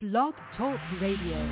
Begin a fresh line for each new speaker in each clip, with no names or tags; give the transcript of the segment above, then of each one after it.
Blog Talk Radio.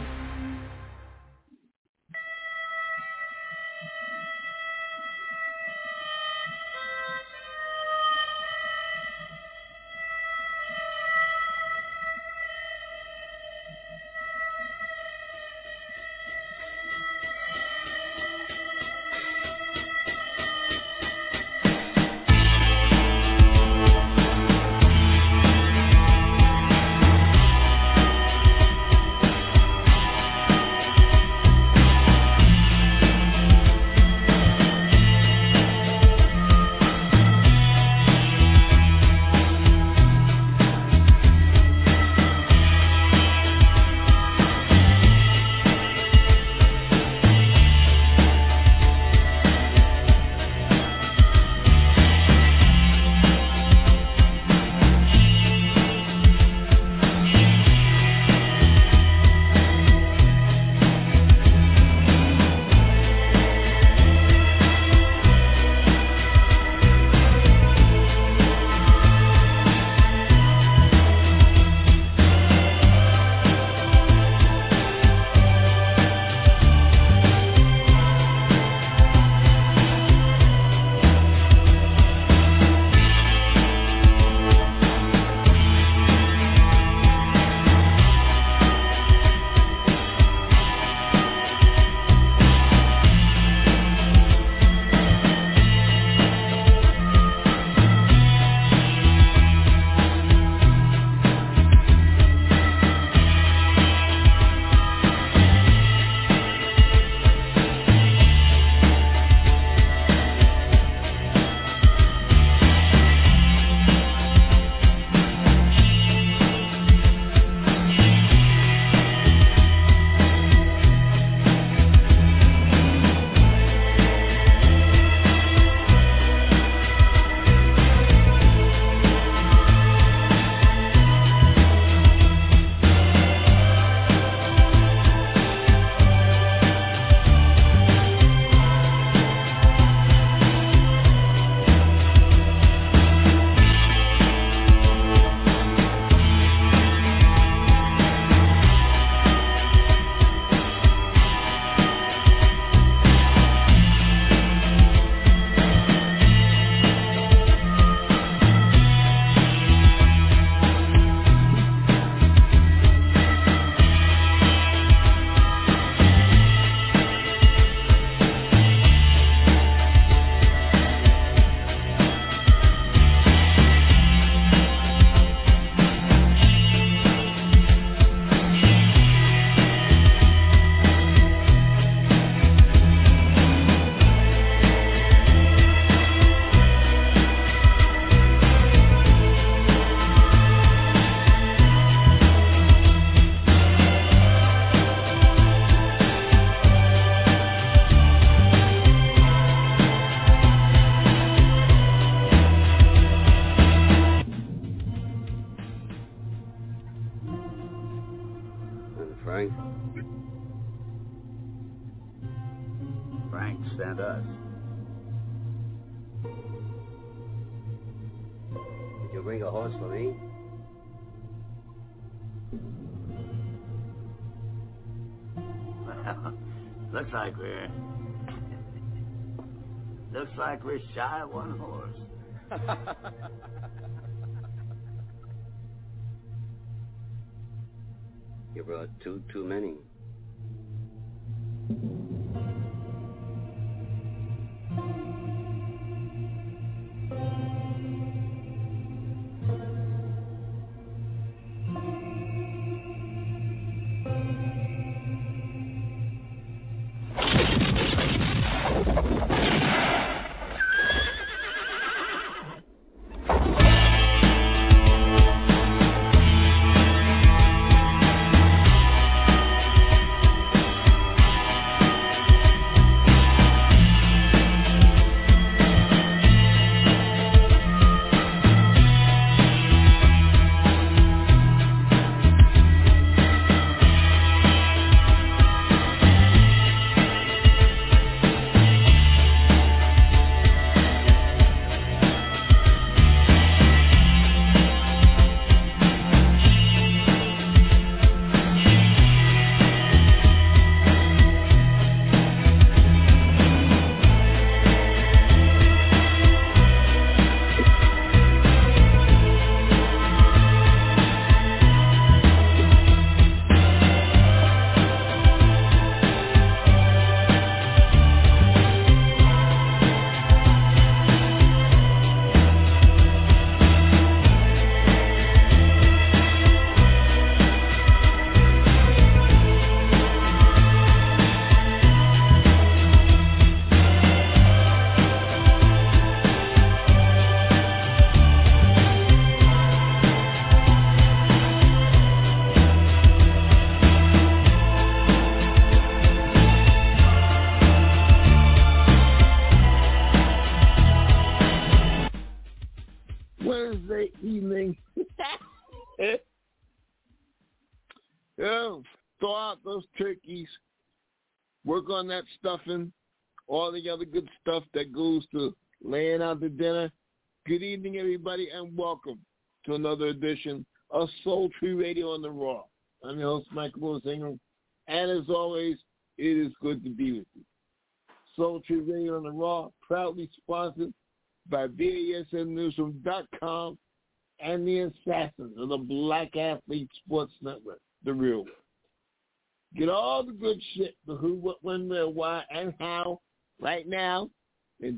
Frank sent us.
Did you bring a horse for me?
Well, looks like we're shy of one horse.
You brought too many.
Throw out those turkeys. Work on that stuffing. All the other good stuff that goes to laying out the dinner. Good evening, everybody, and welcome to another edition of Soul Tree Radio on the Raw. I'm your host, Michael Lewis Ingram, and as always, it is good to be with you. Soul Tree Radio on the Raw, proudly sponsored by BASNNewsroom.com and the Assassins of the Black Athlete Sports Network, the real one. Get all the good shit, the who, what, when, where, why, and how, right now in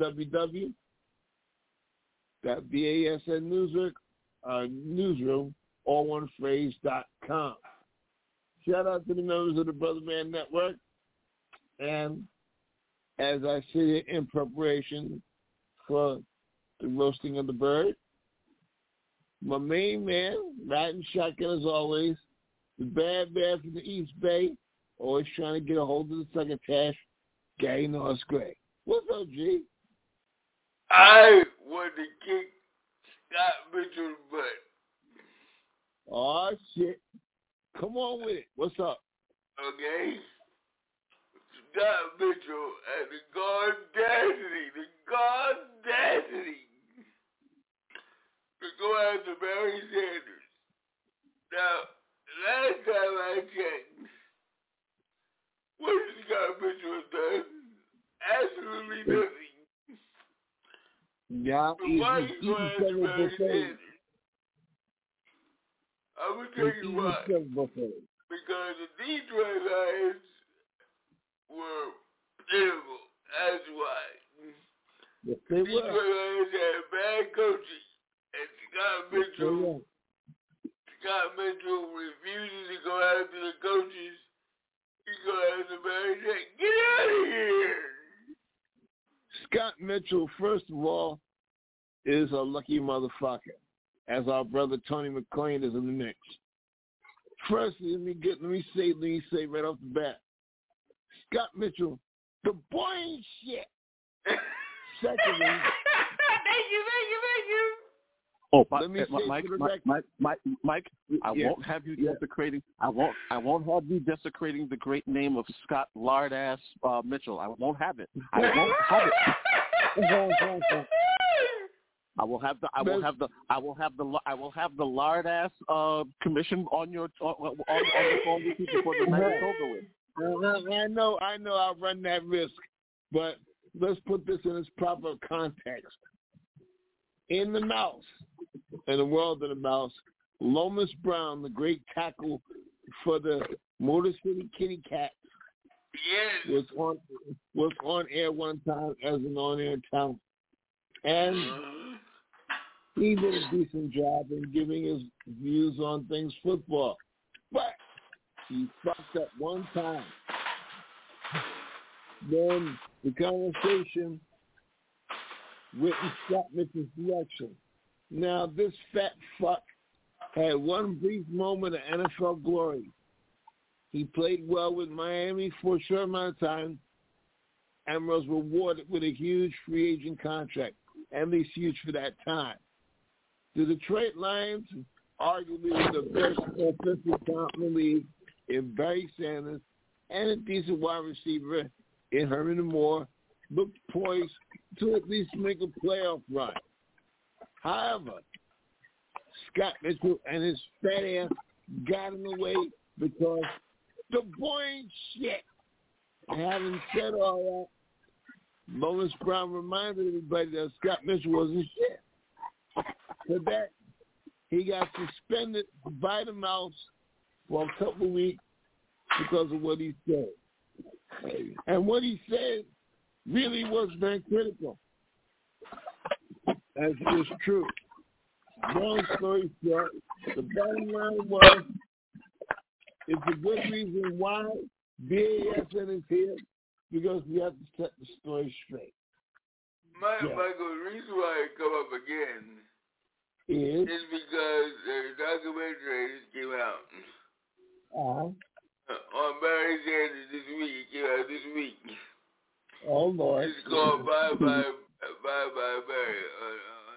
www.BASNNewsroom, all one phrase.com. Shout out to the members of the Brother Man Network. And as I sit here in preparation for the roasting of the bird, my main man, riding shotgun as always, the bad bear from the East Bay, always trying to get a hold of the succotash, Gary Norris Gray. What's up, G?
I want to kick Scott Mitchell's butt.
Oh, shit. Come on with it. What's up?
Okay? Scott Mitchell had the audacity to go after Barry Sanders. Now, last time I checked, what has Scott Mitchell done? Absolutely nothing.
Yeah,
so why are you going after Barry Sanders? I'm going to tell you why. Because the Detroit Lions were pitiful. That's why.
Yes, they were.
Detroit Lions had bad coaching. And Scott Mitchell refuses to go after the coaches. He goes after Barry Sanders. Get out of here!
Scott Mitchell, first of all, is a lucky motherfucker, as our brother Tony McClain is in the mix. First, let me say right off the bat, Scott Mitchell, the boy ain't shit. Secondly,
thank you.
Oh, Mike, I won't have you desecrating. I won't have you desecrating the great name of Scott Lardass Mitchell. I won't have it. I won't have it. I will have the Lardass commission on your on the phone with you before the night is over with.
I know. I'll run that risk, but let's put this in its proper context. In the world of the mouse, Lomas Brown, the great tackle for the Motor City Kitty Cats, was on air one time as an on-air talent, and he did a decent job in giving his views on things football, but he fucked up one time. Then the conversation went in Scott Mitchell's direction. Now, this fat fuck had one brief moment of NFL glory. He played well with Miami for a short amount of time and was rewarded with a huge free agent contract, at least huge for that time. The Detroit Lions, arguably the best offensive talent in the league in Barry Sanders and a decent wide receiver in Herman Moore, looked poised to at least make a playoff run. However, Scott Mitchell and his fat ass got in the way because the boy ain't shit. Having said all that, Lomas Brown reminded everybody that Scott Mitchell wasn't shit. For that, he got suspended by the mouse for a couple of weeks because of what he said. And what he said really was very critical, as is true. Long story short, the bottom line was, it's a good reason why BASN is here, because we have to set the story straight.
Michael, the reason why I come up again
is
because the documentary came out
on
Barry Sanders this week. It came out this week.
Oh Lord!
It's called Bye Bye Barry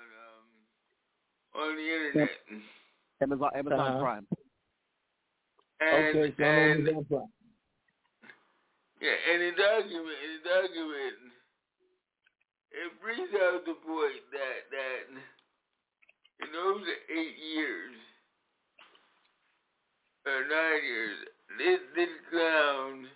on the internet.
Amazon Prime.
And,
okay, so
and,
I'm on the
yeah, and the document, it brings out the point that in those 8 years, or 9 years, this clown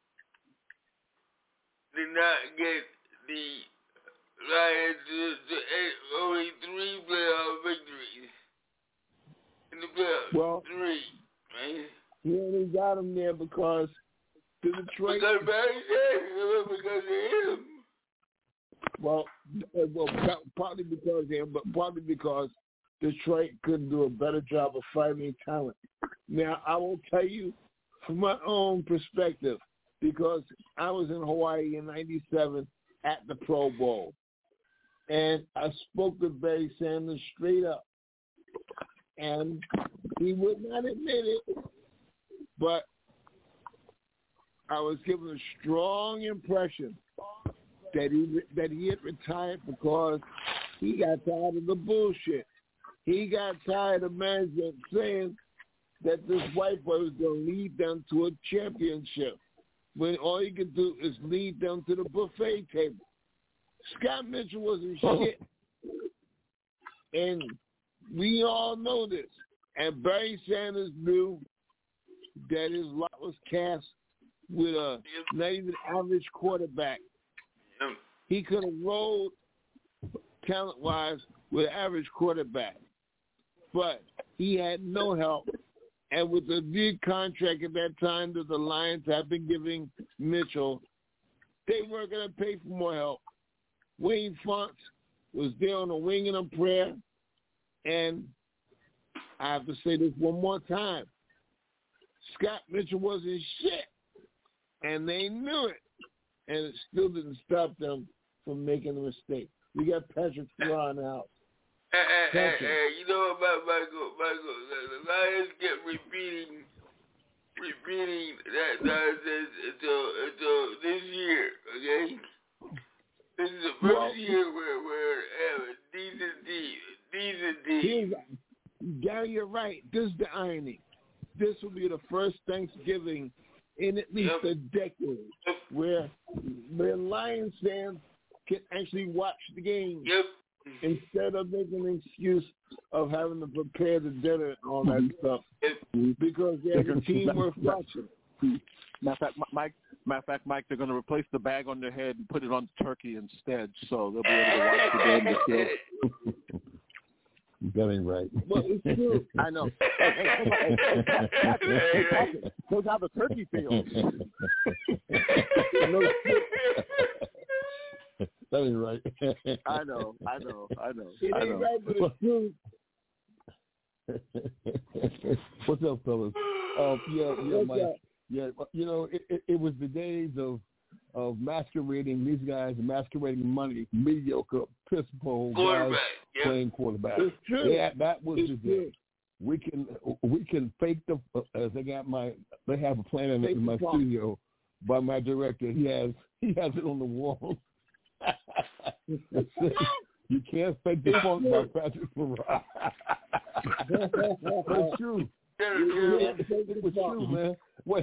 did not get the Lions to only 3 playoff victories in the playoffs.
Well,
3, right?
He only got him there because the Detroit.
Because Barry Sanders, because of him.
Well, partly because of him, but partly because Detroit couldn't do a better job of finding talent. Now, I will tell you from my own perspective, because I was in Hawaii in '97 at the Pro Bowl, and I spoke with Barry Sanders straight up, and he would not admit it, but I was given a strong impression that he had retired because he got tired of the bullshit. He got tired of management saying that this white boy was going to lead them to a championship when all he could do is lead them to the buffet table. Scott Mitchell wasn't shit. And we all know this. And Barry Sanders knew that his lot was cast with a not even average quarterback. He could have rolled talent-wise with an average quarterback. But he had no help. And with the big contract at that time that the Lions had been giving Mitchell, they weren't going to pay for more help. Wayne Fontes was there on a wing and a prayer. And I have to say this one more time. Scott Mitchell wasn't shit. And they knew it. And it still didn't stop them from making a mistake. We got Patrick Farrar in the house.
Hey, you know about Michael, the Lions kept repeating that nonsense until this year, okay? This is the first year where decent team.
Gary, you're right. This is the irony. This will be the first Thanksgiving in at least a decade where Lions fans can actually watch the game.
Yep.
Instead of making an excuse of having to prepare the dinner and all that stuff, because the team were watching.
Matter of fact, Mike, they're going to replace the bag on their head and put it on turkey instead, so they'll be able to watch the game this year.
That ain't right.
Well, it's true.
I know. Shows how the turkey feels.
That ain't right.
I know.
It ain't right, but it's true.
What's up, fellas? Mike. Yeah, you know, it was the days of masquerading, these guys masquerading money, mediocre, piss bowl guys playing quarterback.
It's true.
Yeah, that was the day. We can fake the. They have a plan in my studio by my director. He has it on the wall. You can't fake the funk by Patrick Farrar. It's true. It was true, man.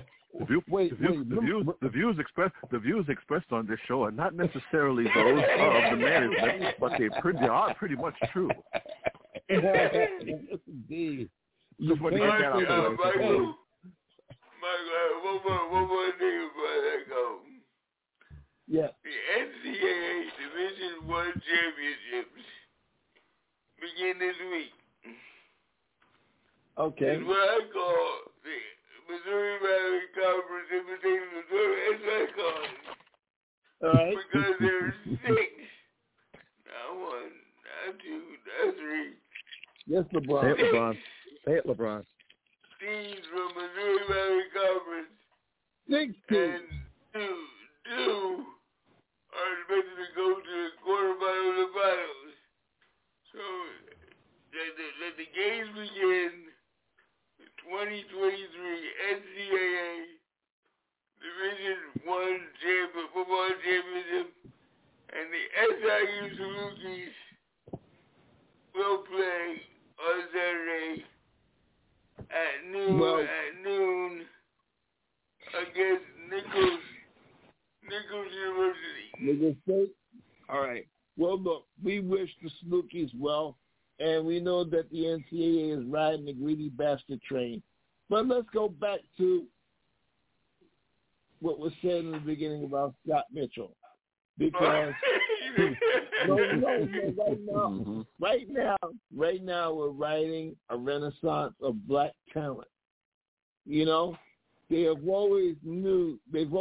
The views expressed on this show are not necessarily those of the management, but they are pretty much true.
Yes, indeed.
Just want to get that out of the way.
Michael, one more thing before I go.
Yeah.
The NCAA Division I championships begin this week.
Okay.
It's what I call the Missouri Valley Conference Invitational. That's what I call it.
All right.
Because there's 6. Not 1, not 2, not 3.
Yes, LeBron.
Say it, LeBron.
Teams from Missouri Valley Conference.
6
and two are expected to go to the quarterfinals and finals. So let the games begin. The 2023 NCAA Division I football championship, and the SIU Salukis will play on Saturday at noon
Nigga State? All right. Well, look, we wish the Snookies well, and we know that the NCAA is riding the greedy bastard train. But let's go back to what was said in the beginning about Scott Mitchell. Because right now we're riding a renaissance of black talent. You know, they've always known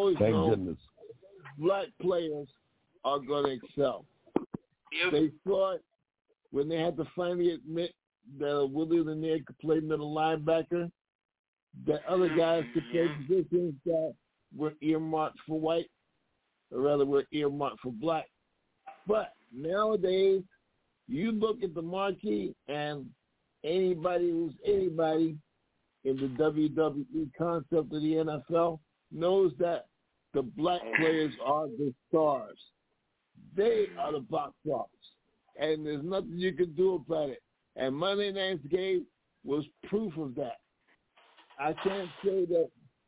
black players are going to excel. They thought when they had to finally admit that Willie Lanier could play middle linebacker, that other guys could play positions that were earmarked for white, or rather were earmarked for black. But nowadays, you look at the marquee, and anybody who's anybody in the WWE concept of the NFL knows that the black players are the stars. They are the box office, and there's nothing you can do about it. And Monday Night's Game was proof of that. I can't say that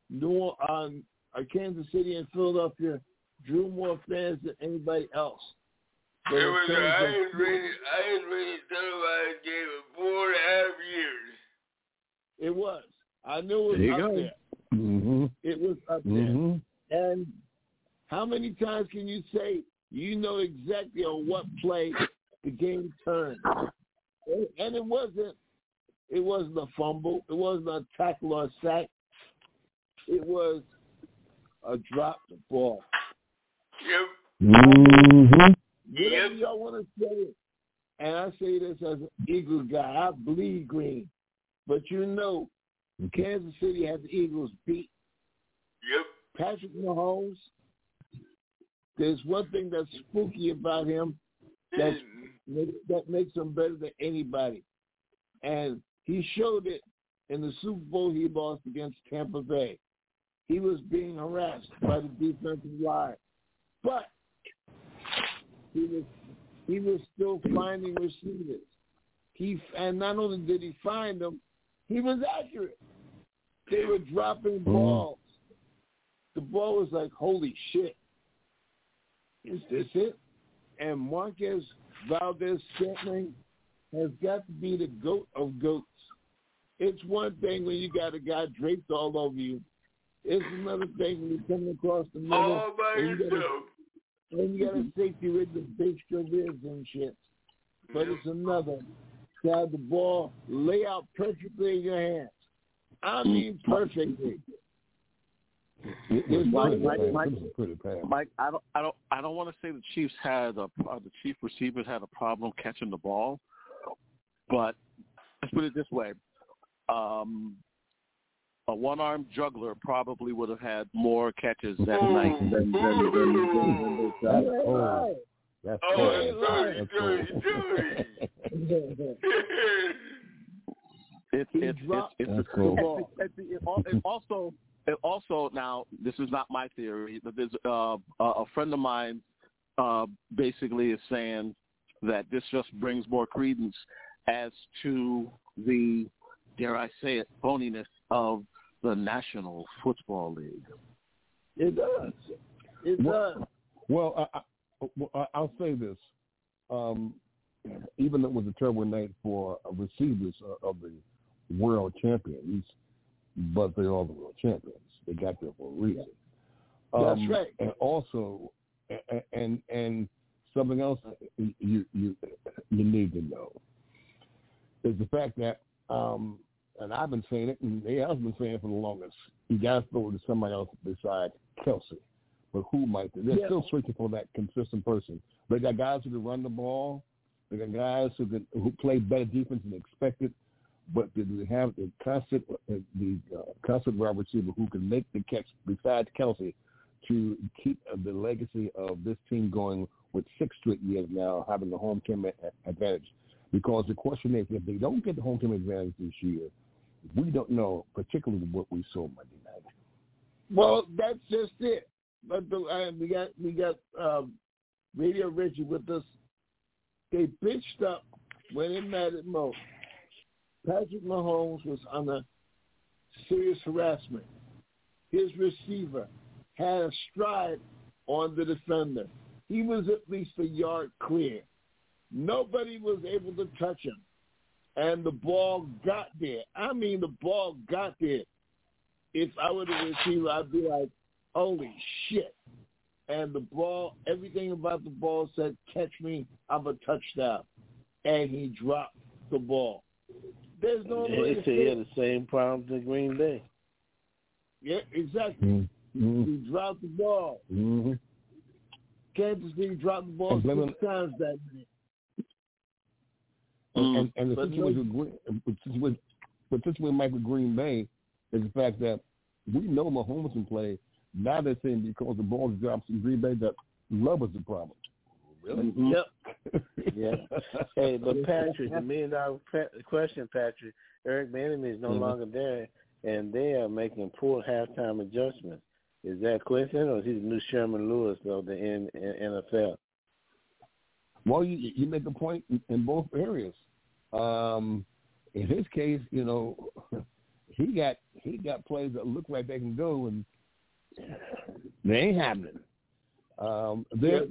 Kansas City and Philadelphia drew more fans than anybody else.
I ain't really televised game in 4.5 years.
It was. I knew it was up there.
Mm-hmm.
It was up there. And how many times can you say you know exactly on what play the game turned? And it wasn't a fumble. It wasn't a tackle or a sack. It was a dropped ball.
Yep.
Mm-hmm. Whatever y'all want to say, and I say this as an Eagles guy, I bleed green. But you know, Kansas City had the Eagles beat.
Yep.
Patrick Mahomes, there's one thing that's spooky about him that makes him better than anybody. And he showed it in the Super Bowl he lost against Tampa Bay. He was being harassed by the defensive line. But he was still finding receivers. And not only did he find them, he was accurate. They were dropping balls. The ball was like, holy shit. Is this it? And Marquez Valdes-Scantling has got to be the GOAT of GOATs. It's one thing when you got a guy draped all over you. It's another thing when you're coming across the middle.
All by yourself.
And you got a safety with the big ribs and shit. But it's another to have the ball lay out perfectly in your hands. I mean perfectly.
Mike, I don't want to say the Chiefs the Chief receivers had a problem catching the ball, but let's put it this way: a one-armed juggler probably would have had more catches that night than
That's
It also now, this is not my theory, but there's a friend of mine basically is saying that this just brings more credence as to the, dare I say it, phoniness of the National Football League.
It does. It does.
Well, I'll say this. Even though it was a terrible night for receivers of the world champions, but they're all the world champions. They got there for a reason.
That's right.
And also, and something else you need to know is the fact that, and I've been saying it, and they have been saying it for the longest, you got to throw it to somebody else besides Kelsey. But who might? They're still searching for that consistent person. They got guys who can run the ball. They got guys who play better defense than expected. But they have the constant wide receiver who can make the catch besides Kelsey to keep the legacy of this team going with 6 straight years now having the home team advantage. Because the question is, if they don't get the home team advantage this year, we don't know particularly what we saw Monday night.
Well, that's just it. But we got Radio Richie with us. They bitched up when it mattered most. Patrick Mahomes was under serious harassment. His receiver had a stride on the defender. he was at least a yard clear. Nobody was able to touch him. And the ball got there. I mean, the ball got there. If I were the receiver, I'd be like, holy shit. And the ball, everything about the ball said, catch me, I'm a touchdown. And he dropped the ball. There's no way to say
he had the same problems in Green Bay.
Yeah, exactly. Mm-hmm. He dropped the ball.
Mm-hmm.
Kansas City dropped the ball 6 times that minute.
And the situation with Green Bay is the fact that we know Mahomes can play. Now they're saying because the ball drops in Green Bay that Love is the problem. Really?
Mm-hmm. Yep. Yeah. Hey, but Patrick, the $1 million question, Patrick, Eric Bieniemy is no longer there, and they are making poor halftime adjustments. Is that coincidence, or is he the new Sherman Lewis of the NFL?
Well, you make a point in both areas. In his case, you know, he got players that look like they can go, and they ain't happening. There's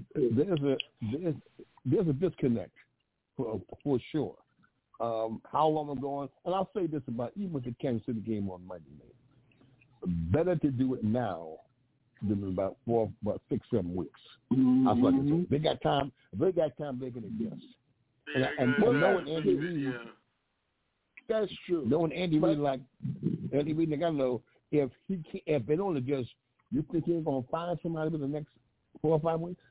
a disconnect for sure. How long I'm going, and I'll say this about even with the Kansas City game on Monday night. Better to do it now than about 6-7 weeks. Mm-hmm. They got time. They got time. They can adjust. And knowing Andy Reid,
that's true.
Knowing Andy Reid, I know if they don't adjust, you think he's going to find somebody in the next 4 or 5 weeks?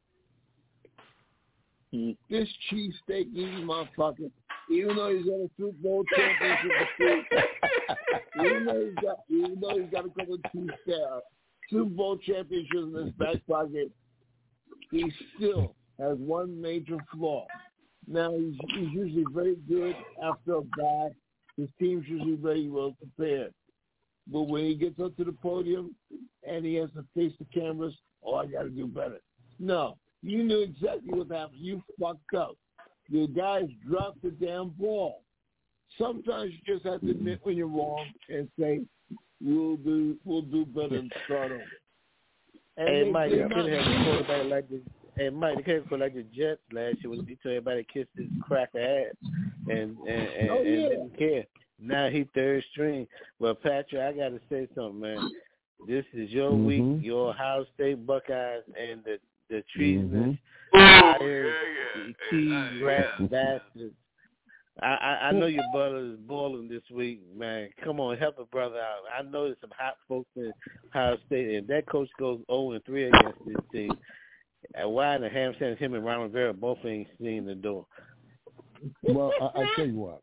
This cheesesteak eating motherfucker, even though he's got a Super Bowl championship, even though he's got a couple of Super Bowl championships in his back pocket, he still has one major flaw. Now, he's usually very good after a bye. His team's usually very well prepared. But when he gets up to the podium and he has to face the cameras, I got to do better. No, you knew exactly what happened. You fucked up. The guys dropped the damn ball. Sometimes you just have to admit when you're wrong and say, we'll do better and start over.
And Mike, they could have a quarterback like this. And Mike, they could have like the Jets last year when he told everybody to kiss his cracker ass and didn't care. Now he third string. Well, Patrick, I got to say something, man. This is your week, your Ohio State Buckeyes and the treasonous, liars, cheese rat bastards. I know your brother is boiling this week, man. Come on, help a brother out. I know there's some hot folks in Ohio State, and that coach goes 0-3 against this team. And why in the hamstand him and Ron Rivera both ain't seen the door?
Well, I tell you what.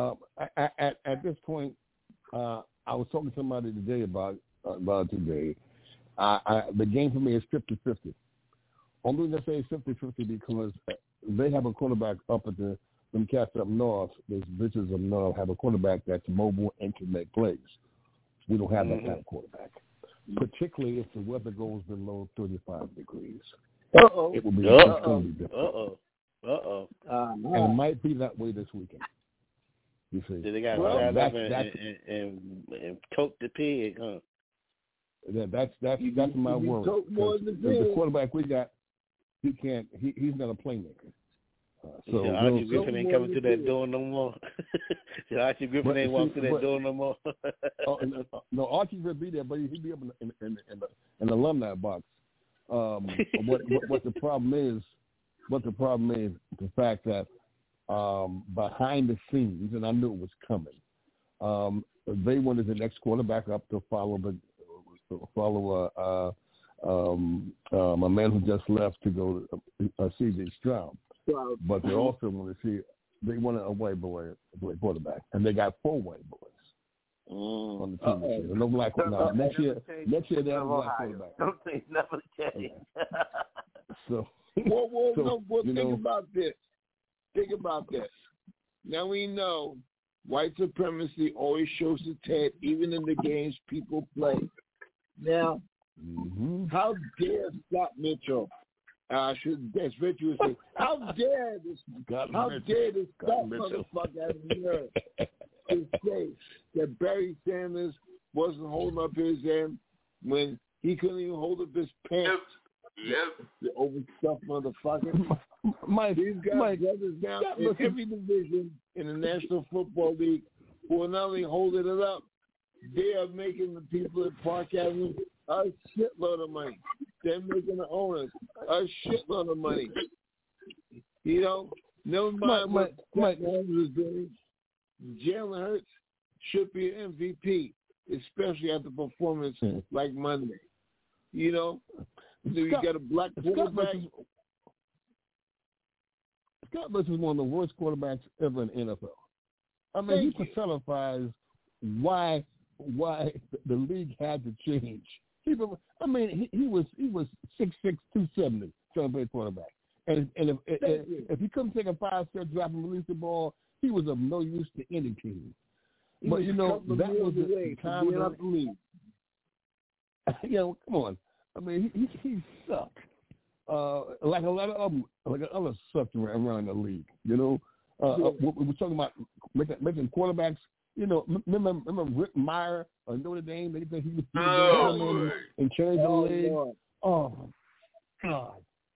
At this point, I was talking to somebody today about today. The game for me is 50-50. Only reason I say 50-50 because they have a quarterback up at them cats up north. There's bitches up north have a quarterback that's mobile and can make plays. We don't have that kind of quarterback, particularly if the weather goes below 35 degrees. It will be extremely difficult. And it might be that way this weekend. You see,
they got to stand up and coat the pig, huh?
Yeah, that's my worry. The quarterback we got, he's not a playmaker.
So Archie Griffin ain't coming through that door no more. Archie Griffin ain't walking through that door no more.
No, Archie will be there, but he'll be up in the alumni box. What the problem is the fact that behind the scenes, and I knew it was coming, they wanted the next quarterback up to follow a man who just left to go C.J. Stroud. But they also want to they wanted a white boy quarterback, and they got 4 white boys on the team this year. No black quarterback. Next year they have a black quarterback.
Don't think never change.
So,
think about this. Think about this. Now we know white supremacy always shows its head, even in the games people play. Now, how dare Scott Mitchell? As Richard would say, how dare this Scott motherfucker out here to say that Barry Sanders wasn't holding up his end when he couldn't even hold up his pants
Yep.
The overstuffed motherfucker. These guys, brothers down in every division in the National Football League who are not only holding it up, they are making the people at Park Avenue a shitload of money. They're making the owners a shitload of money. You know, never mind what Mahomes is doing. Jalen Hurts should be an MVP, especially after performance like Monday. You know, you got a black quarterback.
Scott Bush is one of the worst quarterbacks ever in the NFL. I mean, he personifies why the league had to change. He was 6'6", 270, trying to play quarterback. And if he couldn't take a 5-step drop and release the ball, he was of no use to any team. But you know that was the time of the league. You know, come on. I mean, he sucked. Like a lot of other sucked around the league. You know, we're talking about making quarterbacks. You know, remember Rick Meyer of Notre Dame? They think he was come in and change the league. Lord. Oh God.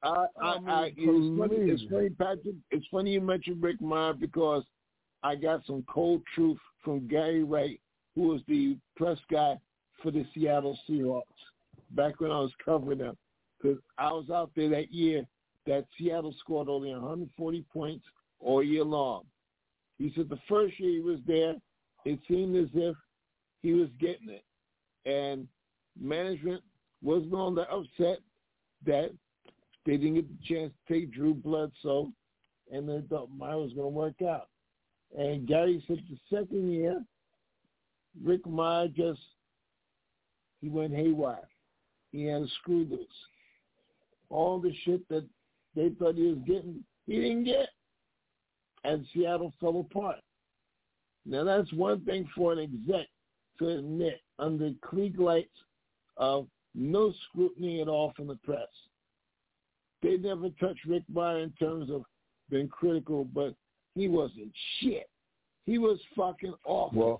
It's funny, Patrick. It's funny you mentioned Rick Meyer because I got some cold truth from Gary Wright, who was the press guy for the Seattle Seahawks back when I was covering them. Because I was out there that year that Seattle scored only 140 points all year long. He said the first year he was there, it seemed as if he was getting it. And management was on the upset that they didn't get the chance to take Drew Bledsoe, and they thought Meyer was going to work out. And Gary said the second year, Rick Meyer he went haywire. He had a screw loose. All the shit that they thought he was getting, he didn't get. And Seattle fell apart. Now, that's one thing for an exec to admit under Klieg lights of no scrutiny at all from the press. They never touched Rick Meyer in terms of being critical, but he wasn't shit. He was fucking awful.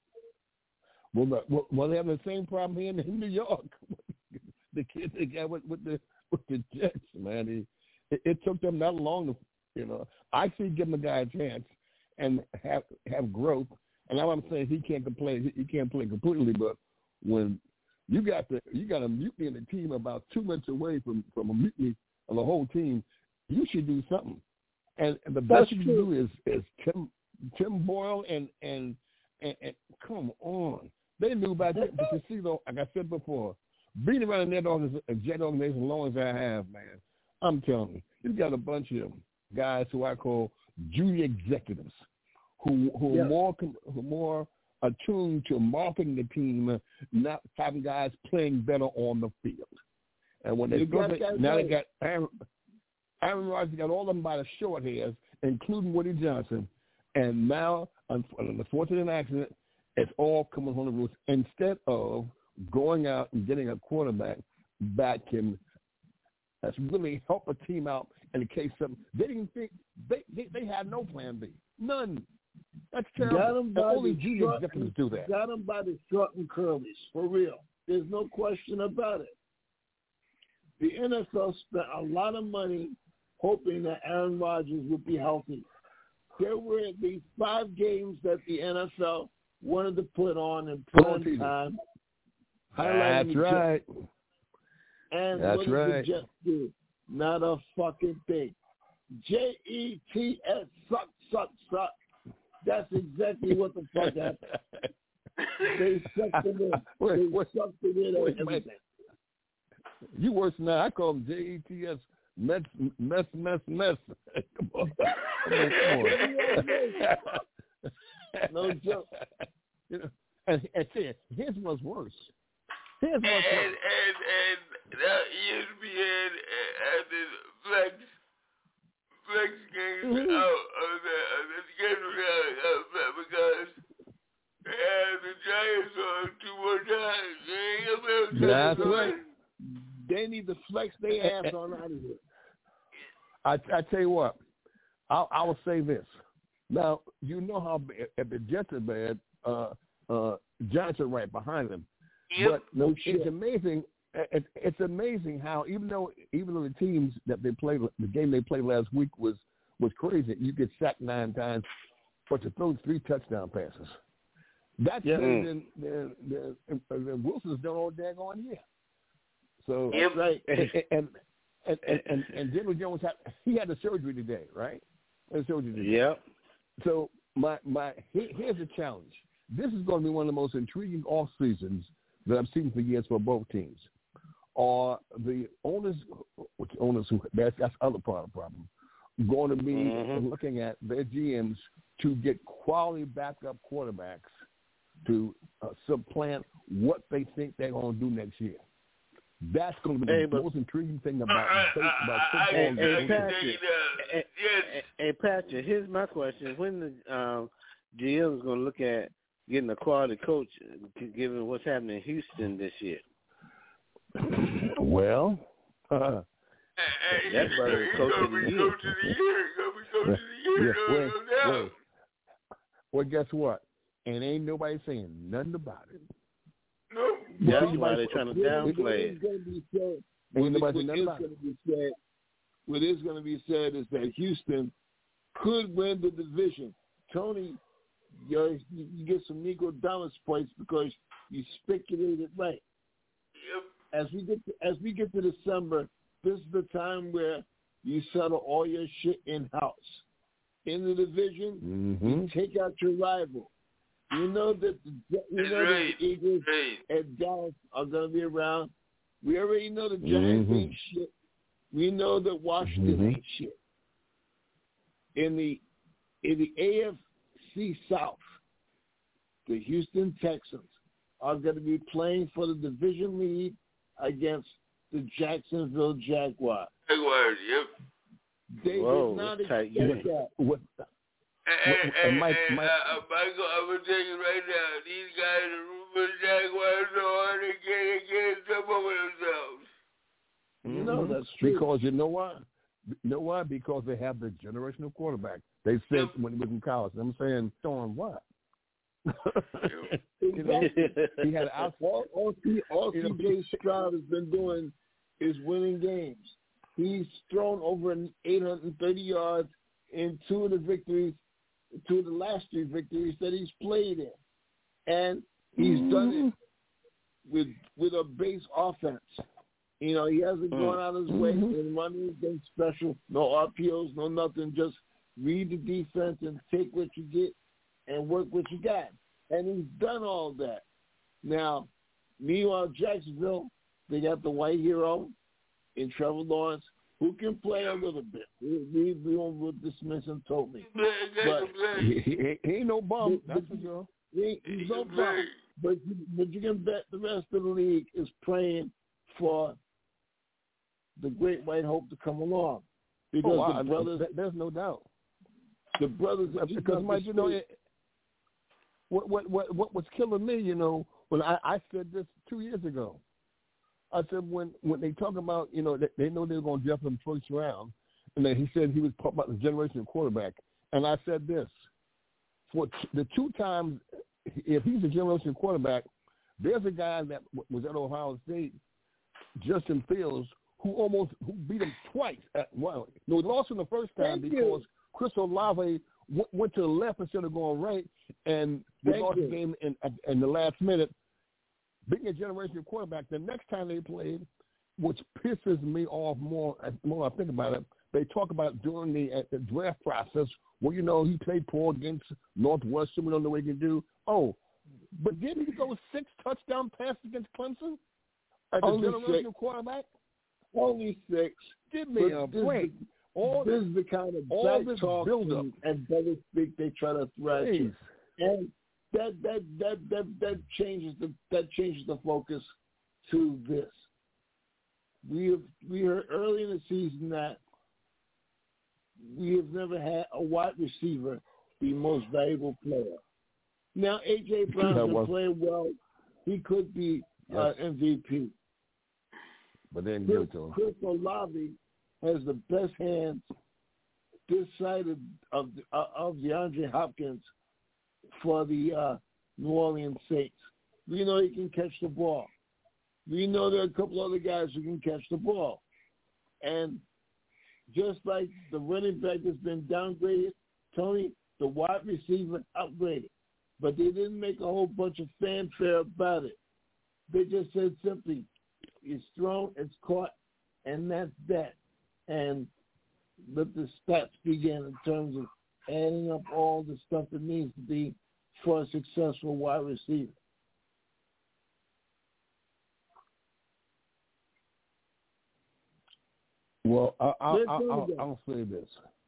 Well, they have the same problem here in New York. The kid they got with the Jets, man. It took them that long to, you know. I see give him a guy a chance and have growth. And now I'm saying he can't play completely, but when you got a mutiny in the team about 2 months away from a mutiny of the whole team, you should do something. And the best you can do is Tim Boyle and come on. They knew about that, but you see though, like I said before, being around that jet organization as long as I have, man, I'm telling you, you've got a bunch of guys who I call junior executives who are more attuned to marketing the team, not having guys playing better on the field. And when they got Aaron Rodgers got all of them by the short hairs, including Woody Johnson, and now, unfortunate accident, it's all coming from the roots. Instead of going out and getting a quarterback that can really help a team out in case something. They didn't think they had no plan B, none. That's terrible. Only junior executives do that.
Got them by the short and curlies, for real. There's no question about it. The NFL spent a lot of money hoping that Aaron Rodgers would be healthy. There were at least 5 games that the NFL wanted to put on in prime time.
That's right.
And what did the Jets do? Not a fucking thing. Jets, suck. That's exactly what the fuck happened. They sucked it in. They sucked it in and everything.
You worse than that. I call them Jets. Mess. Come on.
No joke.
You know, and here's what's worse.
And ESPN had this flex games out of the schedule because they had the Giants on 2 more times.
That's right.
They need to flex their ass on out of here.
I tell you what, I will say this. Now, you know how if the Jets are bad, Giants are right behind them.
Yep.
But it's amazing it's amazing how even though the teams that they played, the game they played last week was crazy. You get sacked 9 times, but you throw 3 touchdown passes. That's better than Wilson's done all daggone year. So right, and Daniel Jones had the surgery today, right? Yep. So here's the challenge. This is going to be one of the most intriguing off seasons that I've seen for years for both teams. Are the owners who that's the other part of the problem, going to be looking at their GMs to get quality backup quarterbacks to supplant what they think they're going to do next year? That's going to be the most intriguing thing about football.
Hey, Patrick, here's my question. When the GM is going to look at getting a quality coach, given what's happening in Houston this year?
Well,
that's probably coach of the year.
Well, guess what? And ain't nobody saying nothing about it.
No.
That's why they're trying to downplay it.
What is going to be said is that Houston could win the division. Tony, you get some Negro Dominance points because you speculated right.
Yep.
As we get to December, this is the time where you settle all your shit in-house. In the division, you take out your rival. You know that the Eagles and Dallas are going to be around. We already know the Giants ain't shit. We know that Washington ain't shit. In the AFC South, the Houston Texans are going to be playing for the division lead against the Jacksonville Jaguars.
Jaguars, yep.
They did not expect that.
Michael, I'm going to tell you right now, these guys are root for the Jaguars so hard they can't jump over themselves.
You know, that's true.
Because you know why? Because they have the generational quarterback. They said when he was in college. I'm saying, Storm, what? He had all CJ Stroud has been doing is winning games. He's thrown over 830 yards in 2 of the last 3 victories that he's played in. And he's done it with a base offense. You know, he hasn't gone out of his way and running anything special, no RPOs, no nothing. Just read the defense and take what you get and work what you got. And he's done all that. Now, meanwhile, Jacksonville, they got the white hero in Trevor Lawrence, who can play a little bit. We won't dismiss him totally. But he ain't no bum, that's for sure.
He's no bum. But you can bet the rest of the league is praying for the great white hope to come along. Because the brothers...
There's no doubt.
The brothers...
Because, Mike, you know, what was killing me, you know, when I said this 2 years ago. I said when they talk about, you know, they know they're going to draft him first round, and then he said he was talking about the generation of quarterback. And I said this, for the 2 times, if he's a generation quarterback, there's a guy that was at Ohio State, Justin Fields, who beat him twice. He lost him the first time because Chris Olave went to the left instead of going right, and they lost the game in the last minute. Being a generation quarterback, the next time they played, which pisses me off more I think about it, they talk about during the draft process, well, you know, he played poor against Northwestern. We don't know what he can do. Oh, but didn't he go 6 touchdown passes against Clemson as a generational quarterback?
Only 6.
Give me a break.
This is the kind of black talk and double speak they try to thread you. And that changes the focus to this. We heard early in the season that we have never had a wide receiver the most valuable player. Now A.J. Brown's been playing well. He could be MVP.
But then
Chris Olave has the best hands this side of DeAndre Hopkins for the New Orleans Saints. We know he can catch the ball. we know there are a couple other guys who can catch the ball. And just like the running back that's been downgraded, Tony, the wide receiver upgraded. But they didn't make a whole bunch of fanfare about it. They just said simply, it's thrown, it's caught, and that's that. And let the stats begin in terms of adding up all the stuff that needs to be for a successful wide receiver.
Well, I'll say this.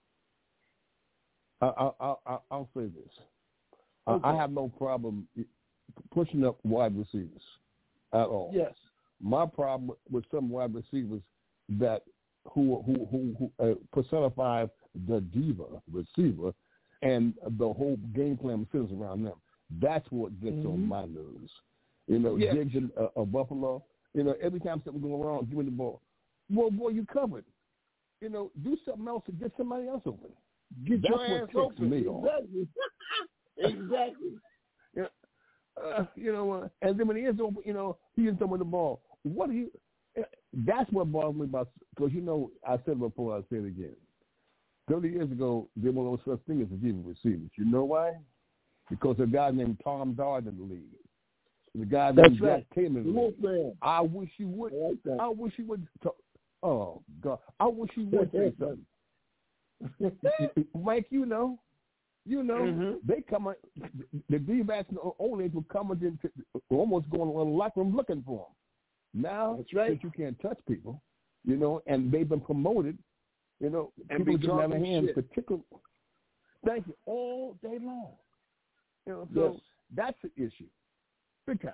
I'll say this. Okay. I have no problem pushing up wide receivers at all. Yes. My problem with some wide receivers that who personify the diva receiver and the whole game plan centers around them. That's what gets on my nerves. You know, Diggs in Buffalo. You know, every time something goes wrong, give me the ball. Well, boy, you covered. You know, do something else to get somebody else open.
Get
That's
your ass
what
open.
Me off.
Exactly.
You know, and then when he is open, you know, he is done with the ball. What do you? That's what bothers me about, because, you know, I said it before, I'll say it again. 30 years ago, there were no such thing as a diva receivers. You know why? Because a guy named Tom Dard in the league. The guy named Jack Taylor in the league. I wish he would. I wish he would. Oh, God. I wish he would say something. Mike, you know, they come, the D-backs and the O-lanes were coming into, almost going to the locker room looking for them. Now, since you can't touch people, you know, and they've been promoted, you know, and people just have a hand, particularly, thank you, all day long. You know, so that's the issue. Big time.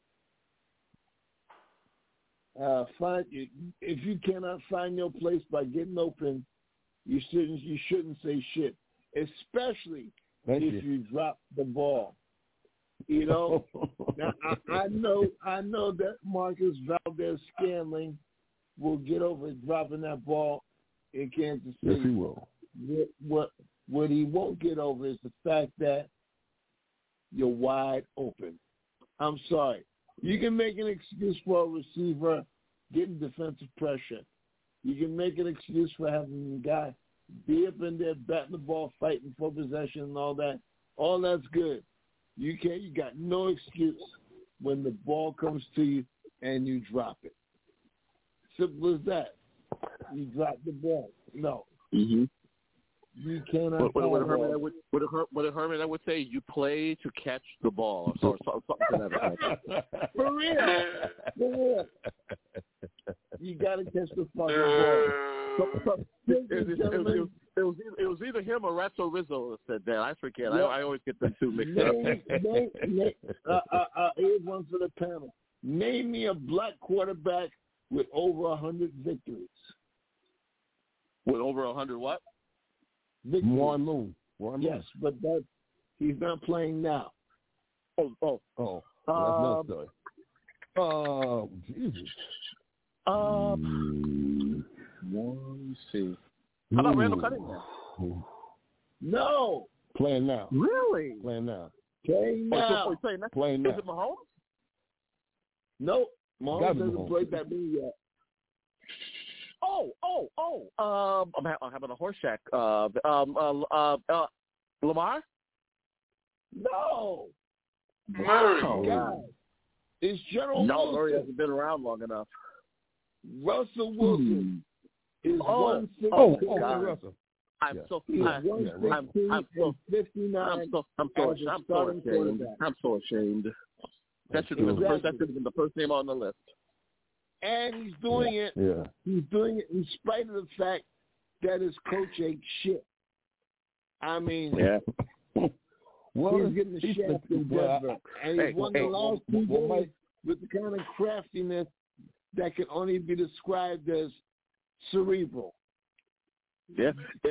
If you cannot find your place by getting open, you shouldn't say shit, especially if you drop the ball. You know, now, I know that Marcus Valdez-Scantling will get over dropping that ball in Kansas City.
Yes, he will.
What he won't get over is the fact that you're wide open. I'm sorry. You can make an excuse for a receiver getting defensive pressure. You can make an excuse for having a guy be up in there, batting the ball, fighting for possession and all that. All that's good. You got no excuse when the ball comes to you and you drop it. Simple as that. You drop the ball. No. Mm-hmm. You cannot.
What Herman, I would say, you play to catch the ball. Or something to that effect.
For real. You got to catch the fucking ball.
It was either him or Ratso Rizzo that said that. I forget. Yep. I always get them two mixed up.
Here's one for the panel. Name me a black quarterback with over 100 victories.
With over 100 what?
Victories.
Warren Moon.
Yes, but he's not playing now.
Oh. That's another story. Oh, Jesus.
Let me see. How about Randall Cunningham?
No.
Playing now.
Really?
Playing now.
Playing now.
Playing now.
Is it Mahomes?
Nope. Mahomes hasn't played that many yet.
I'm having a horse shack. Lamar?
No.
Murray.
God. It's General Wilson.
Murray hasn't been around long enough.
Russell Wilson is 160.
Russell.
I'm so ashamed. That should have been the first name on the list.
And he's doing it.
Yeah.
He's doing it in spite of the fact that his coach ain't shit. I mean, he's getting the shaft in Denver, and he's won the last 2 games with the kind of craftiness that can only be described as cerebral.
Yeah,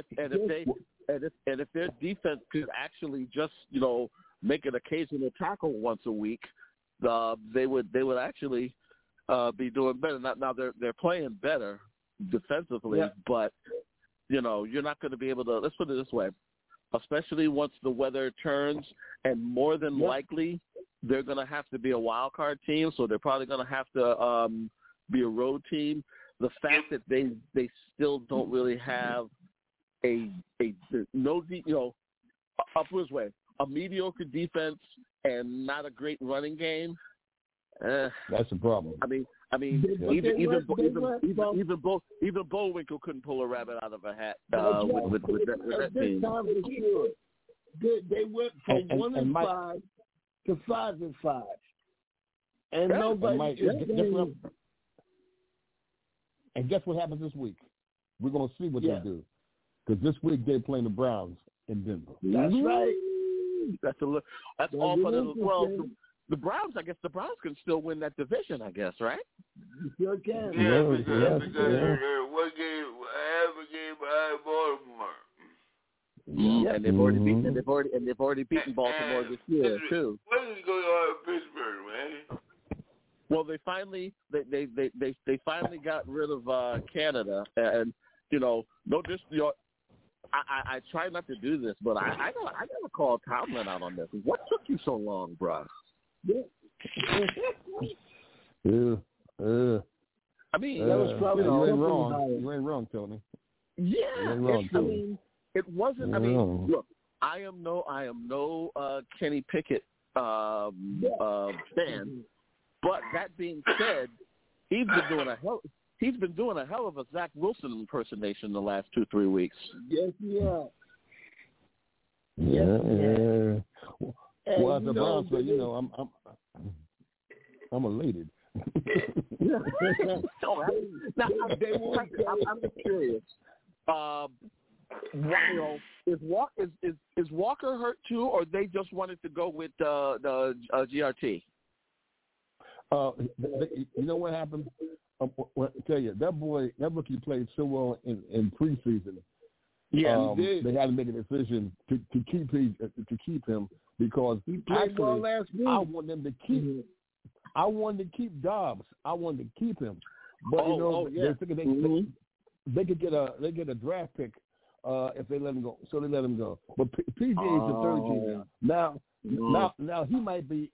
if their defense could actually just make an occasional tackle once a week, they would actually be doing better. Now they're playing better defensively, but you're not going to be able to. Let's put it this way: especially once the weather turns, and more than likely they're going to have to be a wild card team, so they're probably going to have to be a road team. The fact that they still don't really have a mediocre defense and not a great running game.
That's a problem.
I mean, even Bullwinkle couldn't pull a rabbit out of a hat with that team.
Time for sure. They went from 1-5 to 5-5, and nobody.
And guess what happens this week? We're going to see what they do, because this week they're playing the Browns in Denver.
That's right.
That's all for the the Browns. I guess the Browns can still win that division. I guess, right?
You sure can.
Yeah, because one game, half a game behind Baltimore.
Yeah, and they've already beaten Baltimore this year too.
What is going on in Pittsburgh, man?
Well, they finally got rid of Canada, and I try not to do this, but I gotta call Tomlin out on this. What took you so long, bro? I mean,
that was probably you ain't wrong. You ain't wrong, Tony.
It wasn't. I mean, look, I am no Kenny Pickett fan. But that being said, he's been doing a hell of a Zach Wilson impersonation the last 2-3 weeks.
Yes, yeah.
Yeah. Well, as a Browns fan, I'm elated.
Now, I'm just curious. Is Walker hurt too, or they just wanted to go with the GRT?
You know what happened? I tell you, that rookie played so well in preseason.
Yeah,
they had to make a decision to keep him because
he played well last week.
I want them to keep. I wanted to keep Dobbs. I wanted to keep him, but they figured they could get a draft pick if they let him go. So they let him go. But PJ is the third year now. Now he might be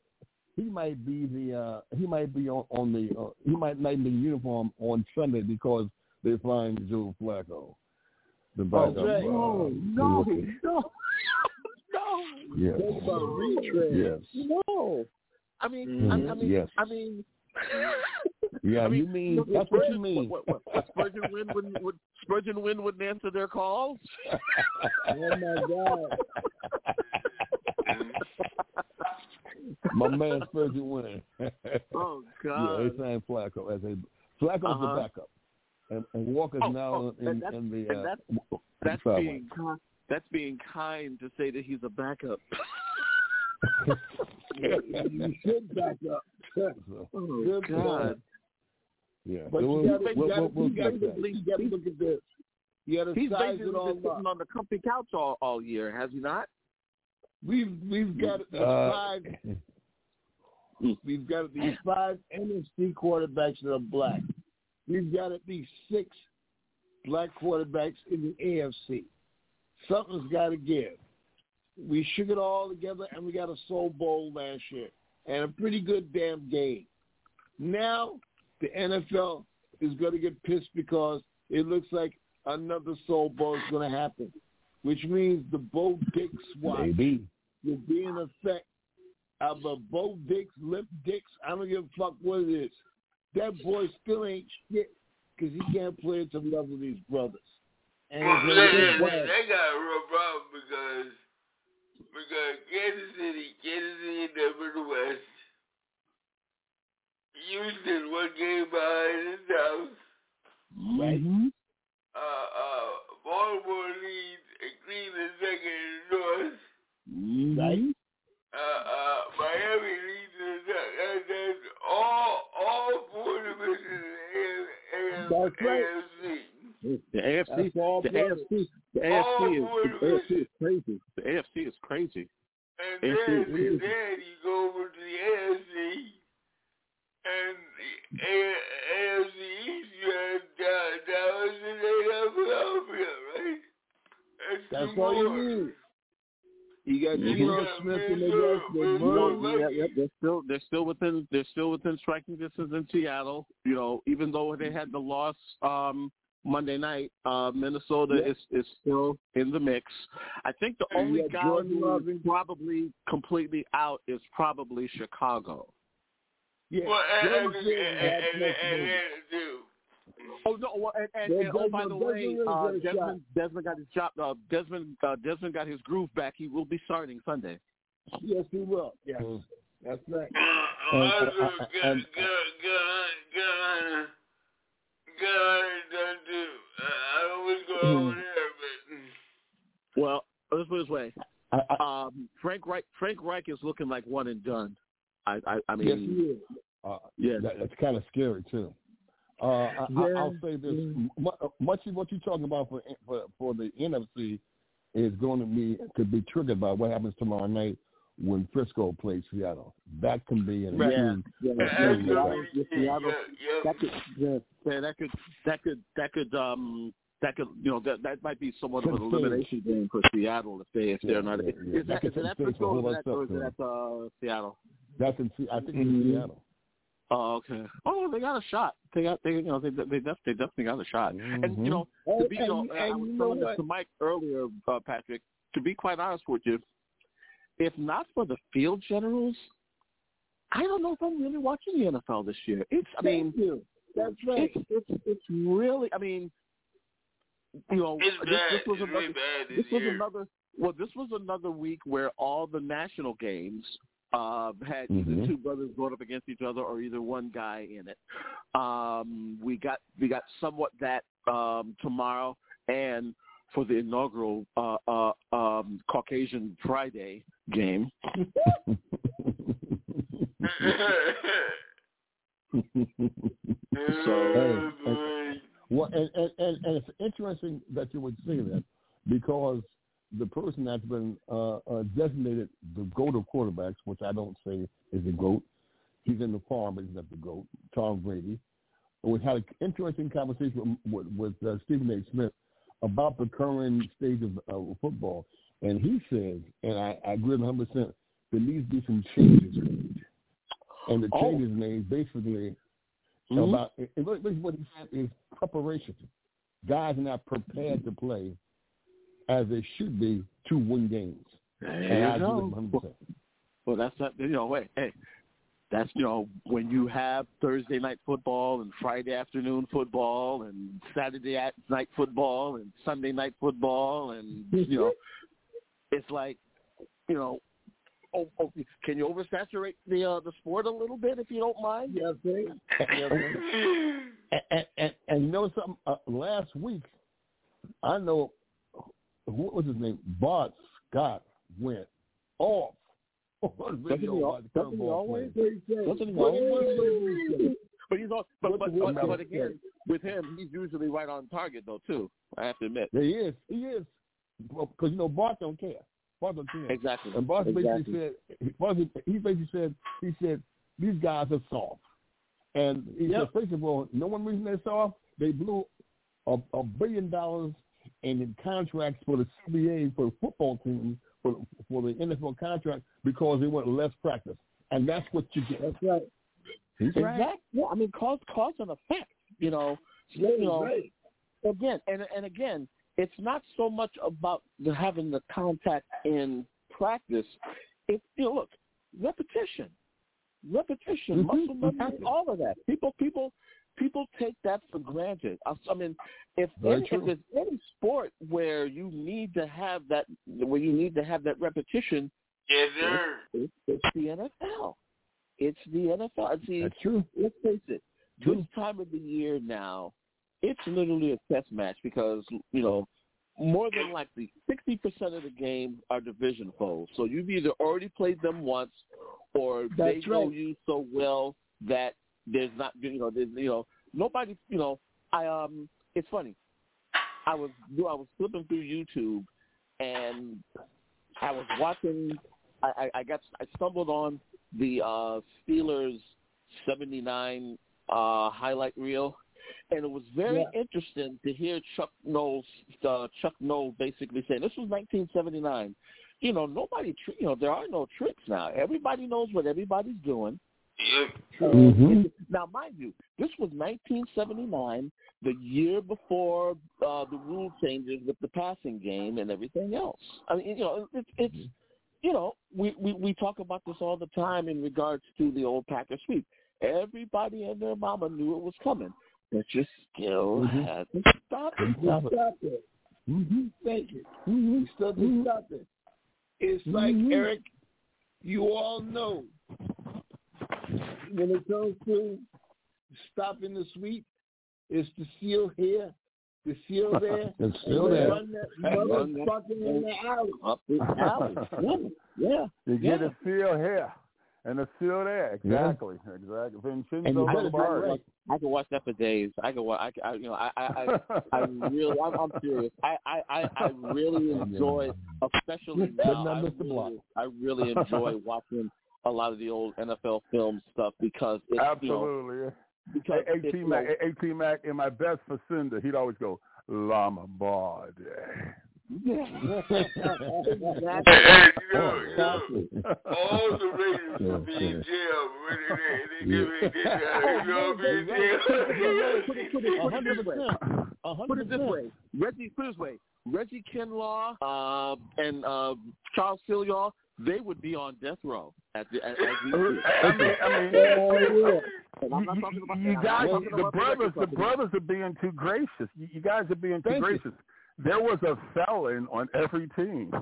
in uniform on Sunday because they're flying Joe Flacco. The backup.
No.
Yes. Yes.
No. I mean. Yes. I mean.
Yeah, you mean that's what you mean.
What Spurgeon Wynn wouldn't answer their calls?
Oh my God.
My man Spurgeon Wynn.
Oh God.
Yeah, they signed Flacco Flacco's the backup, and Walker's now in the.
That's being kind to say that he's a backup.
You should back up.
Oh God.
Yeah,
but
we'll
you got to look at this. You got to size it all
up. On the comfy couch all year, has he not?
We've got five. We've got at least 5 NFC quarterbacks that are black. We've got at least 6 black quarterbacks in the AFC. Something's got to give. We shook it all together, and we got a Soul Bowl last year, and a pretty good damn game. Now the NFL is going to get pissed because it looks like another Soul Bowl is going to happen, which means the Bo Dick swap will be in effect. Of a Bo Dix, Lip Dix, I don't give a fuck what it is. That boy still ain't shit because he can't play to love with these brothers. And
they got a real problem because Kansas City in the Midwest, Houston one game behind his house.
Right.
Baltimore leads and Cleveland second in the North.
Right.
Miami leads that's all 4 divisions in the AFC.
The AFC is crazy. The AFC is crazy.
And then you go over to the AFC, and the AFC East, you have Dallas and Philadelphia, right?
That's all you need. You got Geno Smith and
they're still within striking distance in Seattle. You know, even though they had the loss Monday night, Minnesota is still in the mix. I think the only guy who is probably completely out is probably Chicago.
Yeah. Well,
oh no! Well, and by the way, Desmond got his job. Desmond got his groove back. He will be starting Sunday.
Yes, he will. Yes, that's right.
I was going over there, but
well, let's put it this way. Frank Reich is looking like one and done. I mean,
yes, he is. That's kind of scary too. I'll say this: much of what you're talking about for the NFC is going to be triggered by what happens tomorrow night when Frisco plays Seattle. That can be an that might be somewhat of an elimination game for Seattle if they're not. Is that Frisco or is that Seattle? I think it's Seattle. Oh, okay. Oh, they got a shot. They definitely got a shot. Mm-hmm. And to be, I was telling this to Mike earlier, Patrick. To be quite honest with you, if not for the field generals, I don't know if I'm really watching the NFL this year. That's right. It's really. I mean,
this was
another week where all the national games had either two brothers going up against each other or either one guy in it. We got somewhat that tomorrow, and for the inaugural Caucasian Friday game. And it's interesting that you would say that, because the person that's been designated the GOAT of quarterbacks, which I don't say is the GOAT, he's in the farm, but he's not the GOAT, Tom Brady. We had an interesting conversation with Stephen A. Smith about the current stage of football. And he says, and I agree 100%, there needs to be some changes made. And the changes made basically about, what he said is preparation. Guys are not prepared to play as they should be to win games. And I agree 100%. Well, that's not, that's, when you have Thursday night football and Friday afternoon football and Saturday night football and Sunday night football and, it's like, can you oversaturate the sport a little bit if you don't mind?
Yes,
and you know something? Last week, I know, what was his name? Bart Scott went off.
Doesn't he always? But he's all, but again, with him, he's usually right on target though too. I have to admit.
Yeah, he is. Because Bart don't care. Bart don't care.
Exactly.
And Bart basically said, he said these guys are soft. And he said, first of all, no one reason they're soft. They blew $1 billion in contracts for the CBA for the football team for the NFL contract because they want less practice, and that's what you get.
That's right.
Exactly. Right. Yeah, I mean, cause and effect. Right. Again, it's not so much about having the contact in practice. It's look, repetition, muscle memory, all of that. People take that for granted. I mean, if there's any sport where you need to have that, repetition, it's the NFL. It's the NFL. See,
that's true.
Let's face it. This time of the year now, it's literally a test match because more than likely 60% of the games are division foes. So you've either already played them once, or they know you so well that there's not, nobody, it's funny. I was flipping through YouTube, and I was watching. I stumbled on the Steelers 79 highlight reel, and it was very interesting to hear Chuck Noll basically saying, this was 1979. nobody, there are no tricks now. Everybody knows what everybody's doing. Now, mind you, this was 1979, the year before the rule changes with the passing game and everything else. I mean, we talk about this all the time in regards to the old Packer sweep. Everybody and their mama knew it was coming. It just still hasn't stopped it.
Thank you. We still didn't stop it. It's like, Eric, you all know, when it comes to stopping the sweep, it's the seal here, the seal there,
the seal there.
Run that motherfucker in the alley.
Up the alley. Yeah.
You get a seal here and a seal there. Exactly. Vincenzo Lombardi.
I could watch that for days. I'm serious. I really enjoy, especially now. I really enjoy watching a lot of the old NFL film stuff because it's
absolutely. Because A.T. Mac in my best facenda, he'd always go Lombardi.
Yeah. All the Raiders would be in jail when they be
Put it this way. Reggie Kinlaw and Charles Siliol, they would be on death row as we speak.
The brothers are being too gracious. You guys are being too gracious. There was a felon on every team.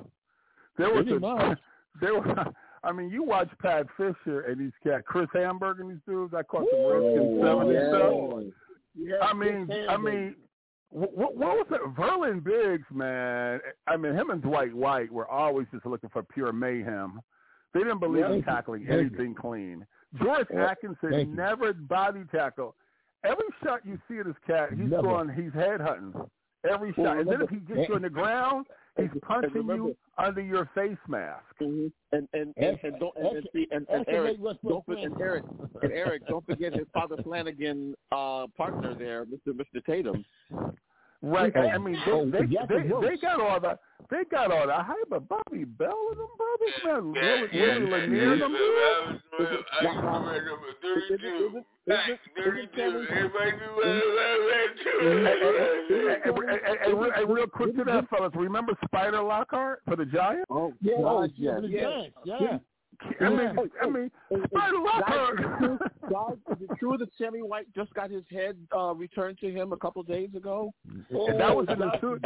You watch Pat Fisher and these cats, Chris Hamburg and these dudes. I caught some Redskins 70 stuff. What was it? Verlin Biggs, man. Him and Dwight White were always just looking for pure mayhem. They didn't believe in tackling anything clean. George Atkinson never body tackle. Every shot you see of this cat, he's head hunting. Every shot. And then if he gets you on the ground, he's punching you under your face mask.
Eric, don't forget his Father Flanagan partner there, Mr. Tatum.
Right. They got all the hype, but Bobby Bell and them brothers, man, Willie Lanier and them. And real quick to that, fellas, remember Spider Lockhart for the Giants?
Oh, yeah.
Spider Lockhart.
Guys, is it true that Sammy White just got his head returned to him a couple days ago?
And that was in the suit.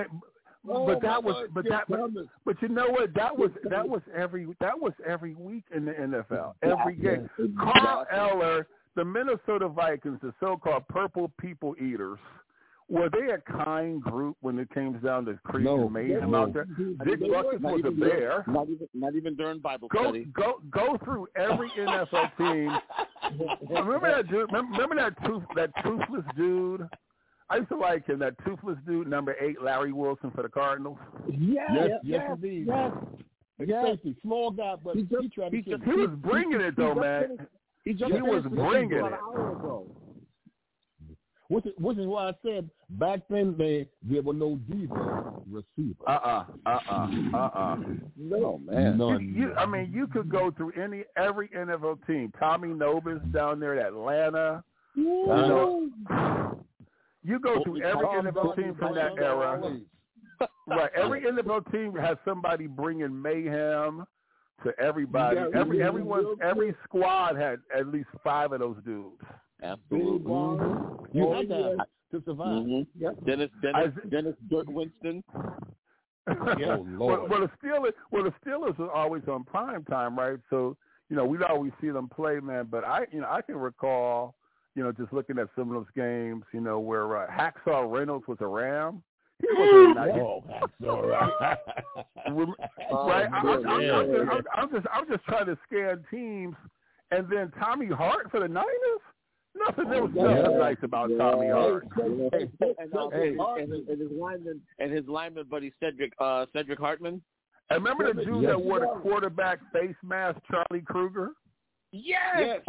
But you know what? That was every week in the NFL. Every game. Carl Eller, the Minnesota Vikings, the so-called purple people eaters. Were they a kind group when it came down to creating mayhem out there? Dick Bucket was a bear.
Not even during Bible study.
Go through every NFL team. Remember that dude? Remember that toothless dude? I used to like him. That toothless dude, number 8, Larry Wilson for the Cardinals.
Yes, indeed. Yes. Small guy, but he
was bringing it though, man. He was bringing it.
Which is why I said back then there were no diva receivers.
No, man.
You could go through every NFL team. Tommy Nobis down there at Atlanta. You go through every NFL team from that era. Right. Every NFL team has somebody bringing mayhem to everybody. Every squad had at least 5 of those dudes.
Absolutely.
You had that to survive.
Yep. Dennis Dirt Winston.
Oh, Lord. Well, the Steelers are always on prime time, right? So, we'd always see them play, man. But I can recall, just looking at some of those games, where Hacksaw Reynolds was a Ram. He was a nice. Right. I'm just trying to scan teams, and then Tommy Hart for the Niners. There was nothing nice about Tommy Hart.
And his lineman buddy Cedric Hartman.
And remember the dude that wore the quarterback face mask, Charlie Kruger?
Yes.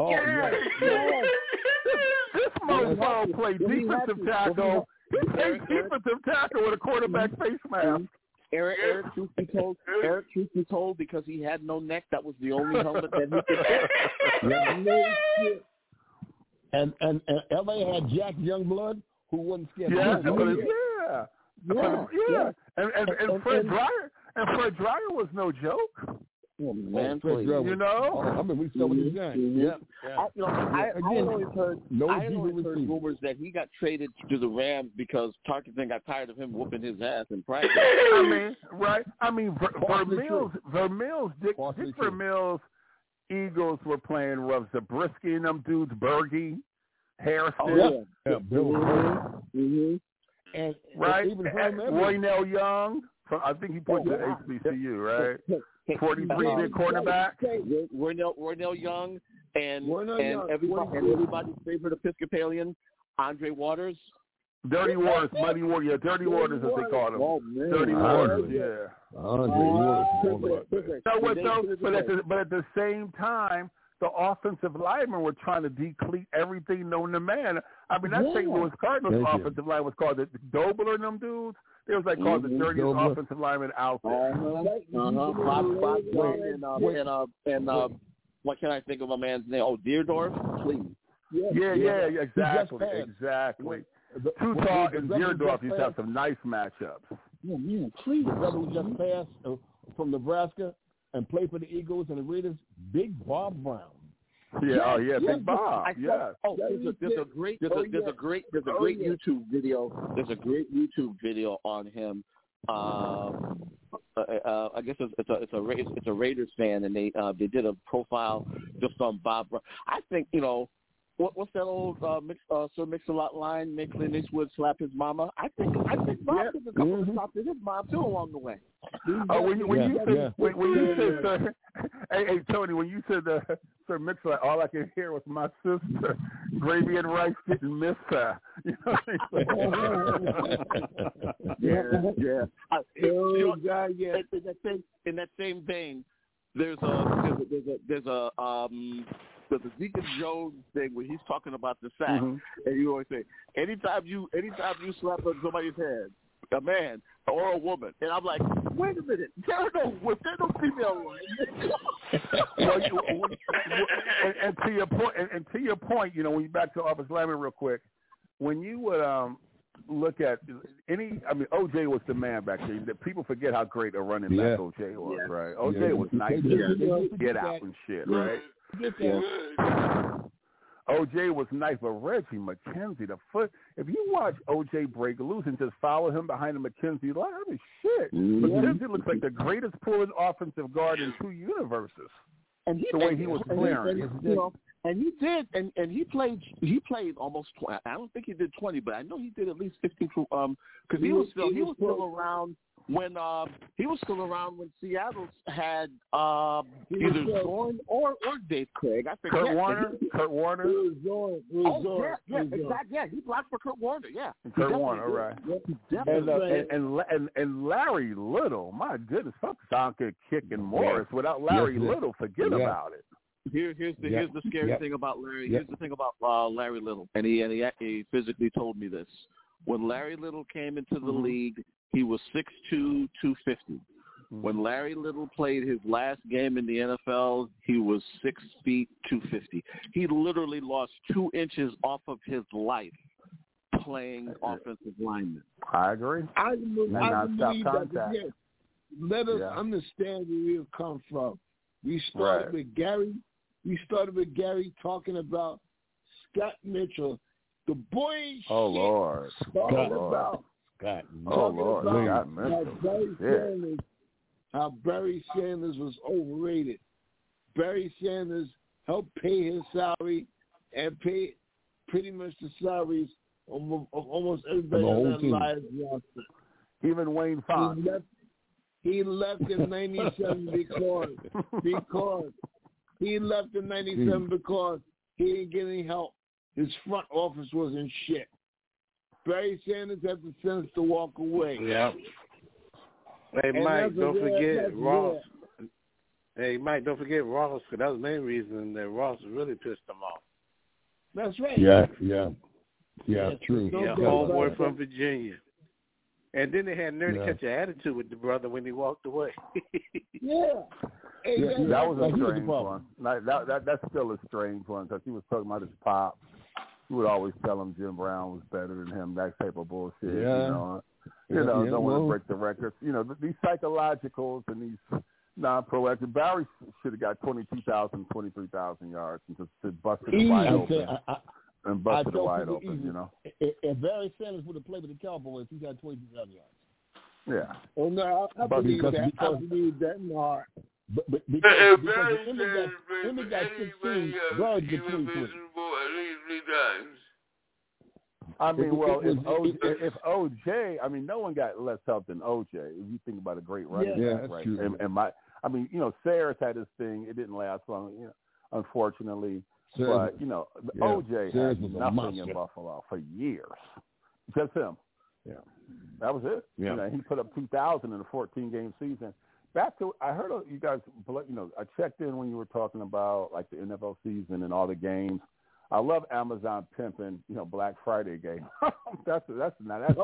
This mofo played defensive tackle. He played defensive tackle with a quarterback face mask.
Eric, truth be told, because he had no neck, that was the only helmet that he could get.
And LA had Jack Youngblood, who wasn't scared.
And Fred Dreyer was no joke.
Oh, man,
you know,
I mean, we saw what he's done.
I only heard rumors that he got traded to the Rams because Tarkenton got tired of him whooping his ass in practice.
Dick Vermeil's Eagles were playing rough. Zabriskie and them dudes, Berge, Harrison,
and
even Roynell Young. I think he played at HBCU, right? 43-bit cornerback.
Roynell Young and everybody's favorite Episcopalian, Andre Waters.
Dirty Waters, Muddy Waters, Dirty Waters as they called him. Dirty Waters, But at the same time, the offensive linemen were trying to decleat everything known to man. I mean, that St. Louis Cardinals offensive line was called the Dobler and them dudes. They was called the dirtiest offensive lineman out there.
Bob and what can I think of a man's name? Oh, Deerdorf, please.
Yeah, exactly. Tutal and Deerdorf used to have some nice matchups.
Yeah, man, please. The brother who just passed from Nebraska and played for the Eagles and the Raiders, Big Bob Brown.
Big Bob.
There's a great YouTube video. There's a great YouTube video on him. I guess it's a Raiders fan, and they did a profile just on Bob Brown. I think what's that old Sir Mix-a-Lot line? Make Clint Eastwood slap his mama. I think Bob took a couple of shots at his mom too along the way.
When you said Sir, hey Tony, when you said Sir Mix-a-Lot, all I could hear was my sister Gravy and Rice didn't miss her. You know what I mean?
In that same vein, there's a Deacon Jones thing where he's talking about the sack, and you always say, anytime you slap on somebody's head, a man or a woman, and I'm like, wait a minute, there's no female one.
And to your point, when you back to offensive lineman real quick, when you would look at OJ was the man back then. People forget how great a running back OJ was, right? OJ was nice to get out and shit, right? OJ was nice, but Reggie McKenzie, if you watch OJ break loose and just follow him behind the McKenzie line, I mean, shit. McKenzie looks like the greatest pulling offensive guard in two universes. And the way he was clearing.
And he did, and he played almost 20. I don't think he did 20, but I know he did at least 15. Because he was still around when Seattle had either Zorn or Dave Craig. I forget.
Kurt Warner.
He blocked for Kurt Warner. Yeah,
Kurt Warner, right? And Larry Little. My goodness, fuck Zonka, Kick, and Morris. Without Larry Little, forget about it.
Here's the scary thing about Larry. Here's the thing about Larry Little, and he physically told me this. When Larry Little came into the league, he was 6'2", 250. When Larry Little played his last game in the NFL, he was 6 feet 250. He literally lost 2 inches off of his life playing offensive lineman.
I agree.
I believe that. Let us understand where we have come from. We started with Gary. We started with Gary talking about Scott Mitchell, the boy.
Oh Lord!
Scott.
How Barry Sanders was overrated. Barry Sanders helped pay his salary and pay pretty much the salaries of almost everybody on that live roster.
Even Wayne Fox.
He left in 97 because he left in 97 because he didn't get any help. His front office was in shit. Barry Sanders had the sense to walk away.
Yeah. Hey, Mike, don't forget Ross. Hey, Mike, don't forget Ross, because that was the main reason that Ross really pissed him off.
That's right.
Yeah, true.
Yeah, homeboy from Virginia. And then they had nerve to catch an attitude with the brother when he walked away.
Yeah.
That was a strange one. That's still a strange one because he was talking about his pop. He would always tell him Jim Brown was better than him, that type of bullshit.
Yeah.
Don't want to break the records. These psychologicals and these non-pro records. Barry should have got 22,000, 23,000 yards and just busted it wide open. And busted it wide open,
If Barry Sanders would have played with the Cowboys, he got 22,000 yards.
Yeah.
Oh, no, I believe that. I believe that in my heart.
But because Emmett got 16, Bird get 22.
I mean, well, if OJ, I mean, no one got less help than OJ. If you think about a great running back, right?
True.
And Sayers had his thing. It didn't last long, unfortunately.
Sayers,
but OJ had nothing in Buffalo for years. Just him.
Yeah,
that was it.
Yeah,
he put up 2,000 in a 14-game season. Back to, I heard you guys, I checked in when you were talking about like the NFL season and all the games. I love Amazon pimping, Black Friday game. that's
yeah.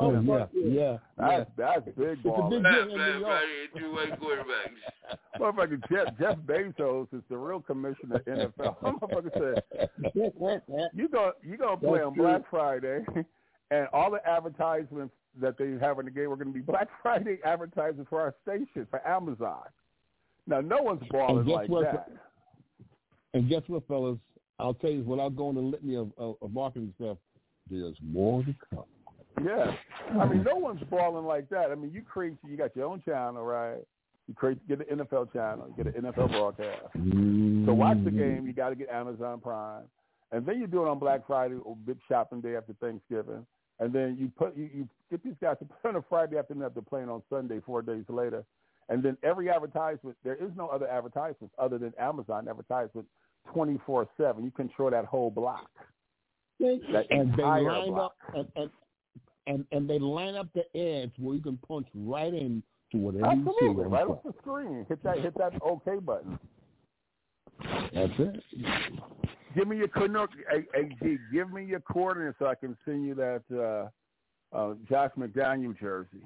That's big ball.
Black Friday, 2 white quarterbacks.
Motherfucker, Jeff Bezos is the real commissioner of NFL. Motherfucker said, you gonna play on Black Friday, and all the advertisements that they have in the game are going to be Black Friday advertisements for our station, for Amazon. Now, no one's balling like that.
And guess what, fellas? I'll tell you, without going to litany of marketing stuff, there's more to come.
Yeah. I mean, no one's balling like that. I mean, you got your own channel, right? Get an NFL channel, get an NFL broadcast. So watch the game, you got to get Amazon Prime. And then you do it on Black Friday or big shopping day after Thanksgiving. And then you get these guys to play on a Friday afternoon after playing on Sunday 4 days later. And then every advertisement, there is no other advertisements other than Amazon advertisement 24/7. You control that whole block. That entire block.
And they line up the ads where you can punch right in to whatever you see.
Right off the screen. Hit that OK button.
That's it.
Give me your give me your coordinates so I can send you that Josh McDaniel jersey.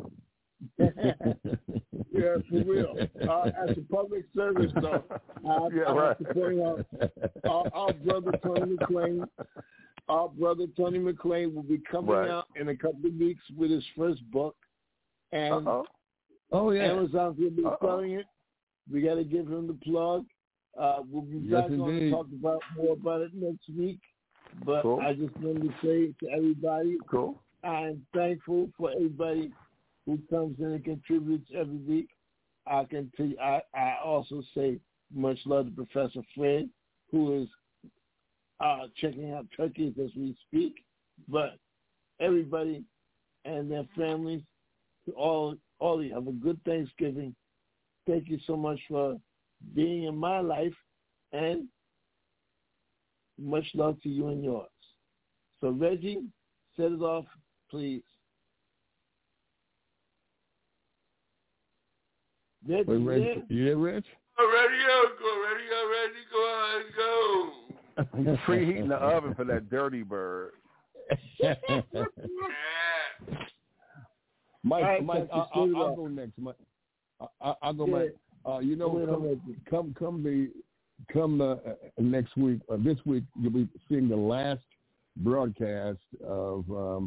Yeah, for real. As a public service, though, I have to point out our brother Tony McClain will be coming out in a couple of weeks with his first book, and Amazon's going to be selling it. We got to give him the plug. We'll be back on to talk more about it next week. But I just wanted to say to everybody, I'm thankful for everybody who comes in and contributes every week. I can tell you, I also say much love to Professor Fred, who is checking out turkeys as we speak. But everybody and their families, all of you, have a good Thanksgiving. Thank you so much for being in my life, and much love to you and yours. So, Reggie, set it off, please.
Reg, you there, Reg?
Ready, go on, go.
He's preheating the oven for that dirty bird.
Mike, I'll go next. I'll go, Mike. Come next week, this week, you'll be seeing the last broadcast of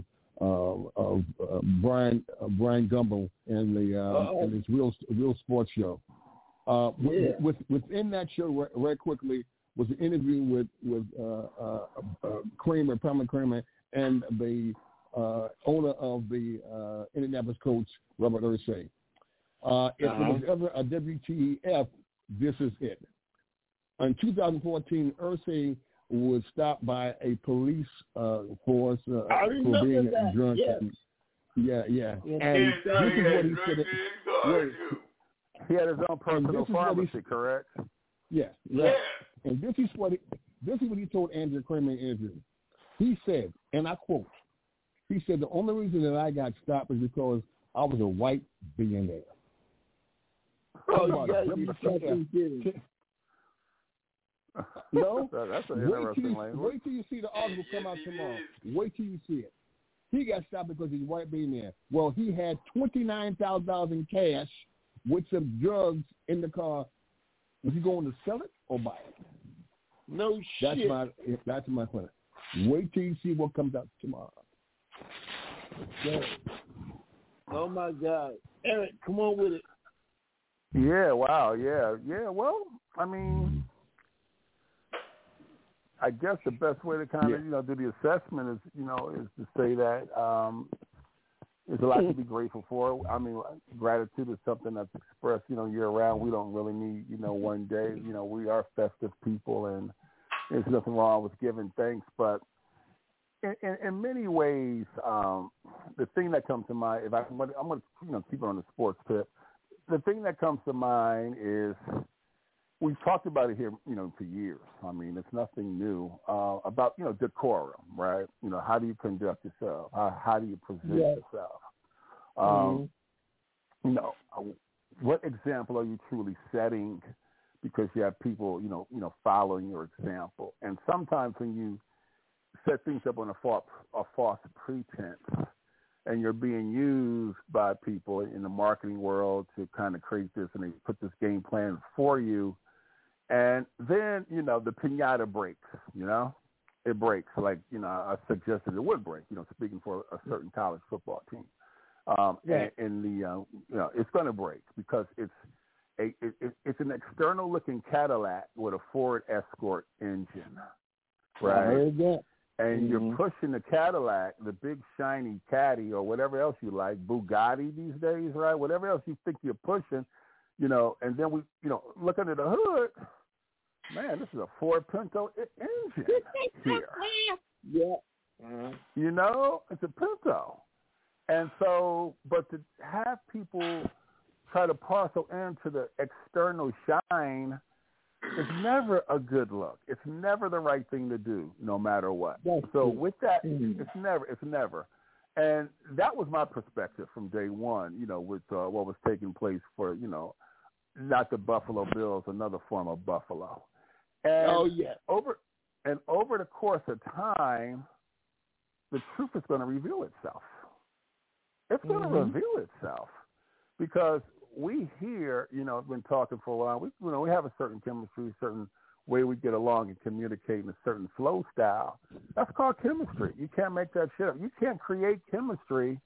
Brian Gumbel in his Real Sports Show. Within that show, very quickly, was an interview with Kramer, Palmer Kramer, and the owner of the Indianapolis Colts, Robert Irsay. If it was ever a WTF, this is it. In 2014, Irsay was stopped by a police force for being drunk. Yes. And this is what he said.
He had his own personal pharmacy, correct?
Yes. Yeah. And this is what he told Andrew Kramer in an interview. He said, and I quote, he said, the only reason that I got stopped is because I was a white billionaire.
Oh, yeah,
no,
that's an interesting language.
Wait till you see the article come out tomorrow. Wait till you see it. He got stopped because he's a white billionaire. Well, he had $29,000 in cash with some drugs in the car. Was he going to sell it or buy it?
No shit.
That's my point. Wait till you see what comes out tomorrow.
Okay. Oh my God, Eric, come on with it.
Yeah. Wow. Yeah. Well, I mean, I guess the best way to kind of do the assessment is is to say that there's a lot to be grateful for. I mean, gratitude is something that's expressed year round. We don't really need one day. We are festive people, and there's nothing wrong with giving thanks, but in many ways, the thing that comes to mind, I'm going to keep it on the sports tip. The thing that comes to mind is we've talked about it here, for years. I mean, it's nothing new about decorum, right? How do you conduct yourself? How do you present yourself? What example are you truly setting? Because you have people, following your example, and sometimes when you set things up on a false pretense, and you're being used by people in the marketing world to kind of create this, and they put this game plan for you, and then the piñata breaks. It breaks. Like I suggested it would break. Speaking for a certain college football team, and it's going to break because it's an external looking Cadillac with a Ford Escort engine, right?
I heard that.
And you're pushing the Cadillac, the big shiny Caddy or whatever else you like, Bugatti these days, right? Whatever else you think you're pushing, and then we, look under the hood. Man, this is a Ford Pinto engine here.
Yeah.
It's a Pinto. And so, but to have people try to parcel into the external shine, it's never a good look. It's never the right thing to do, no matter what. So with that, it's never. And that was my perspective from day one, with what was taking place for, not the Buffalo Bills, another form of Buffalo. And over the course of time, the truth is going to reveal itself. It's going to reveal itself because we here, have been talking for a while. We have a certain chemistry, a certain way we get along and communicate in a certain flow style. That's called chemistry. You can't make that shit up. You can't create chemistry,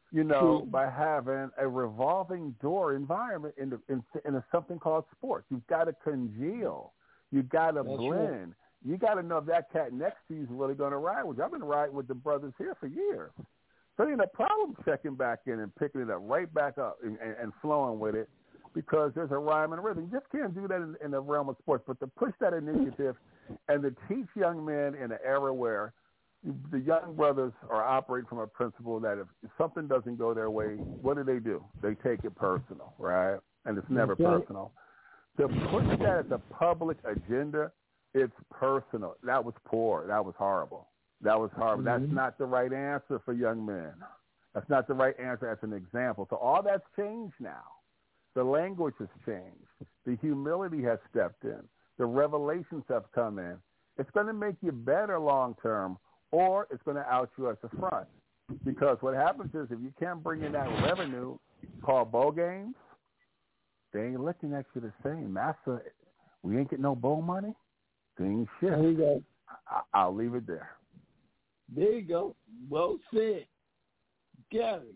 by having a revolving door environment in something called sports. You've got to congeal. You've got to blend. You got to know if that cat next to you is really going to ride with you. I've been riding with the brothers here for years. So ain't a problem checking back in and picking it up right back up and flowing with it because there's a rhyme and a rhythm. You just can't do that in the realm of sports. But to push that initiative and to teach young men in an era where the young brothers are operating from a principle that if something doesn't go their way, what do? They take it personal, right? And it's never personal. To push that as a public agenda, it's personal. That was poor. That was horrible. That's not the right answer for young men. That's not the right answer as an example. So all that's changed now. The language has changed. The humility has stepped in. The revelations have come in. It's going to make you better long term, or it's going to out you at the front. Because what happens is if you can't bring in that revenue called bowl games, they ain't looking at you the same. Master, we ain't getting no bowl money. Things shift.
There you go.
I'll leave it there.
There you go. Well said. Gary.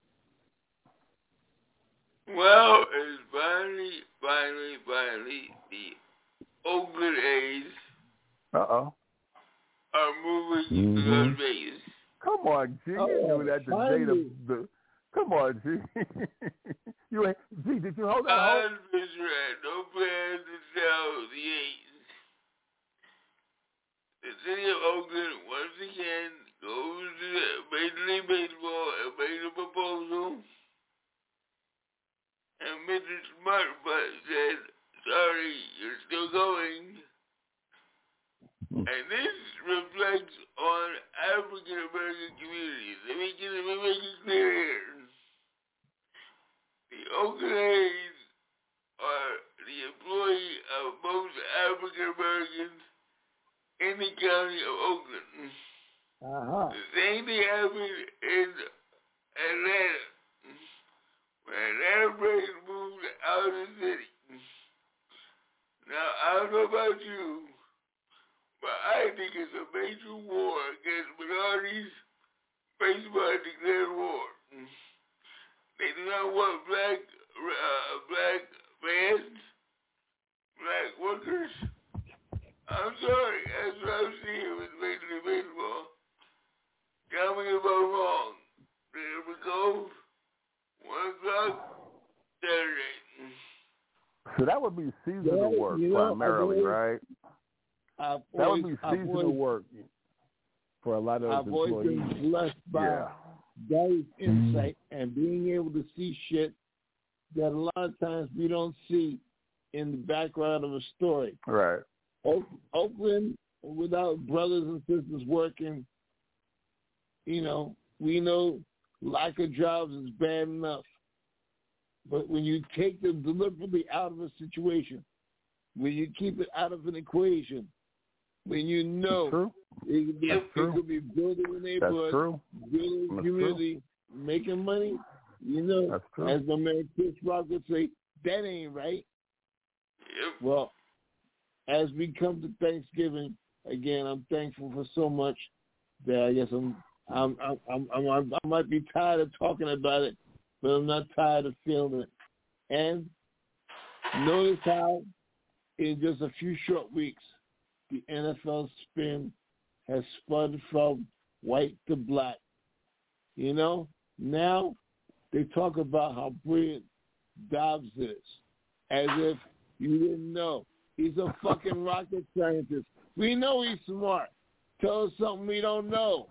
Well, it's finally, the Oakland A's are moving to Las Vegas.
Come on, G. You knew that the date of the... Come on, G. G, did you hold that hope?
No plans to sell the A's. The city of Oakland once again goes to Major League Baseball and made a proposal. And Mr. Smartbutt said, sorry, you're still going. And this reflects on African-American communities. Let me make it clear here. The Oakland A's are the employee of most African-Americans in the county of Oakland. The same thing happened you, but I think it's a major war against minorities based by declared war. They do not want black fans, black workers. I'm sorry, that's what I'm seeing with Major League Baseball. Tell me if I'm wrong. There we go. 1 o'clock Saturday.
So that would be seasonal work primarily, right? That would be seasonal work for a lot of
I've
employees.
always been blessed by Gary's insight and being able to see shit that a lot of times we don't see in the background of a story.
Right.
Oakland, without brothers and sisters working, we know lack of jobs is bad enough. But when you take them deliberately out of a situation, when you keep it out of an equation, when you know it could be building a neighborhood, building a community, making money, as my man Chris Rock would say, that ain't right.
Yep.
Well, as we come to Thanksgiving, again, I'm thankful for so much that I guess I might be tired of talking about it, but I'm not tired of feeling it. And notice how in just a few short weeks, the NFL spin has spun from white to black. Now they talk about how brilliant Dobbs is, as if you didn't know. He's a fucking rocket scientist. We know he's smart. Tell us something we don't know.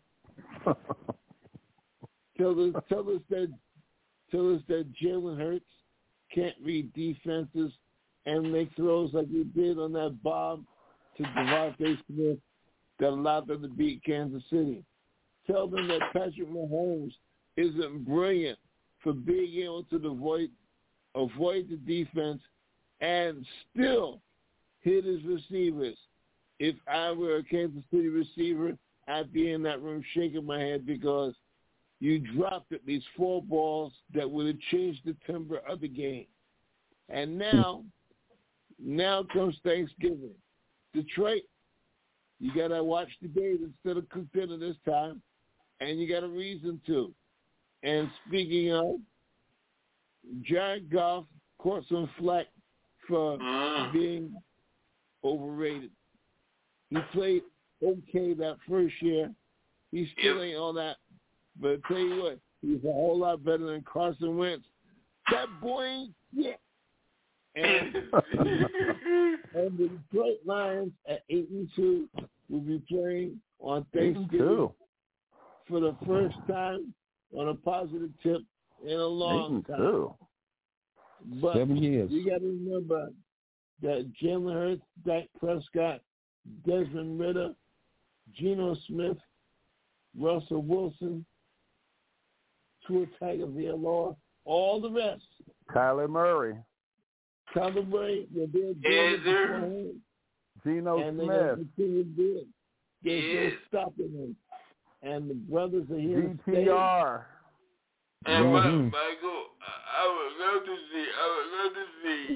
Tell us that Jalen Hurts can't read defenses and make throws like he did on that bomb to Devontae Smith that allowed them to beat Kansas City. Tell them that Patrick Mahomes isn't brilliant for being able to avoid the defense and still hit his receivers. If I were a Kansas City receiver, I'd be in that room shaking my head because you dropped at least 4 balls that would have changed the timbre of the game. And now comes Thanksgiving. Detroit, you got to watch the game instead of cook dinner this time, and you got a reason to. And speaking of, Jared Goff caught some flack for being overrated. He played okay that first year. He still ain't all that. But I tell you what, he's a whole lot better than Carson Wentz. That boy ain't shit. And the Detroit Lions at 8-2 will be playing on Thanksgiving for the first time on a positive tip in a long time. But
7 years.
You got to remember that Jalen Hurts, Dak Prescott, Desmond Ritter, Geno Smith, Russell Wilson, Tua Tagovailoa, all the rest.
Kyler Murray.
They're doing it beforehand.
Geno
and
Smith.
They're going to continue to do it. They're still stopping him. And the brothers are here to stay.
GTR.
And Michael, I would love to see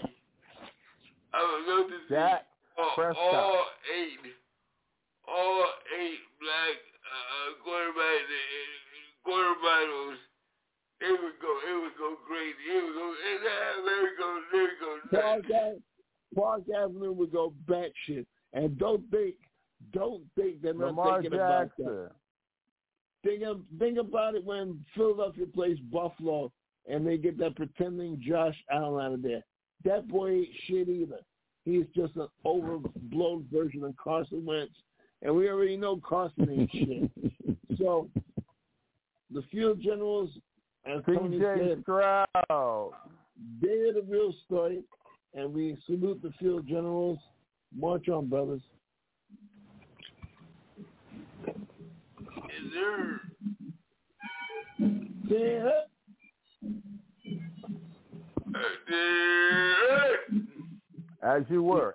Dak Prescott.
all eight black quarterbacks. It would go crazy.
Park Avenue would go batshit. And don't think they're not
Lamar
thinking about that. Think about it when Philadelphia plays Buffalo and they get that pretending Josh Allen out of there. That boy ain't shit either. He's just an overblown version of Carson Wentz. And we already know Carson ain't shit. So the Field Generals, as Tony said,
Stroud.
they're the real story. And we salute the Field Generals. March on, brothers.
Is there?
As you were.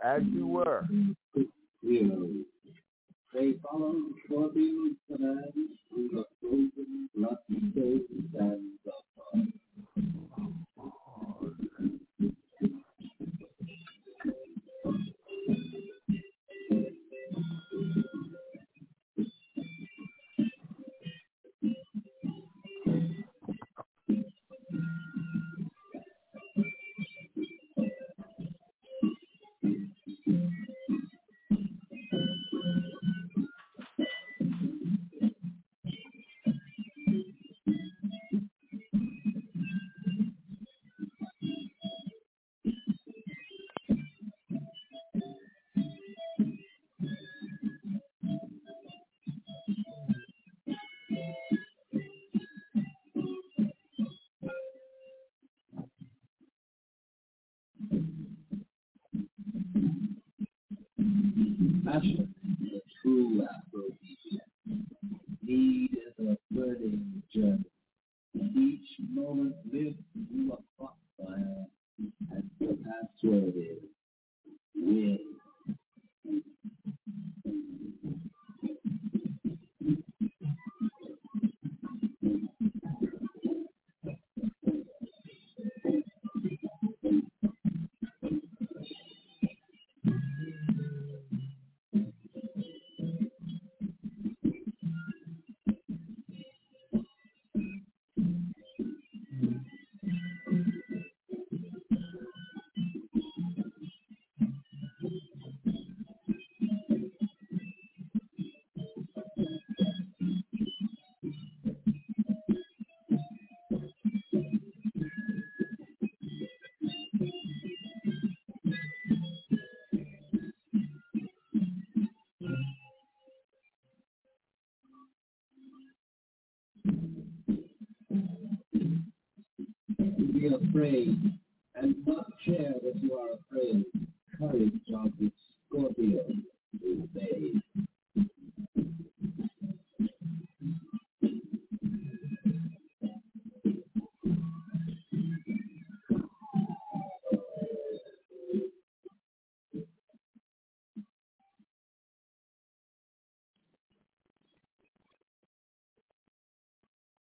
They follow Scorpions tonight. We got frozen, lots of space, and Passion is a true aphrodisiac. Need is a burning journey. Each moment lived through a hot fire, and the password is win. Be afraid and not care that you are afraid. Courage of the Scorpio is bathed.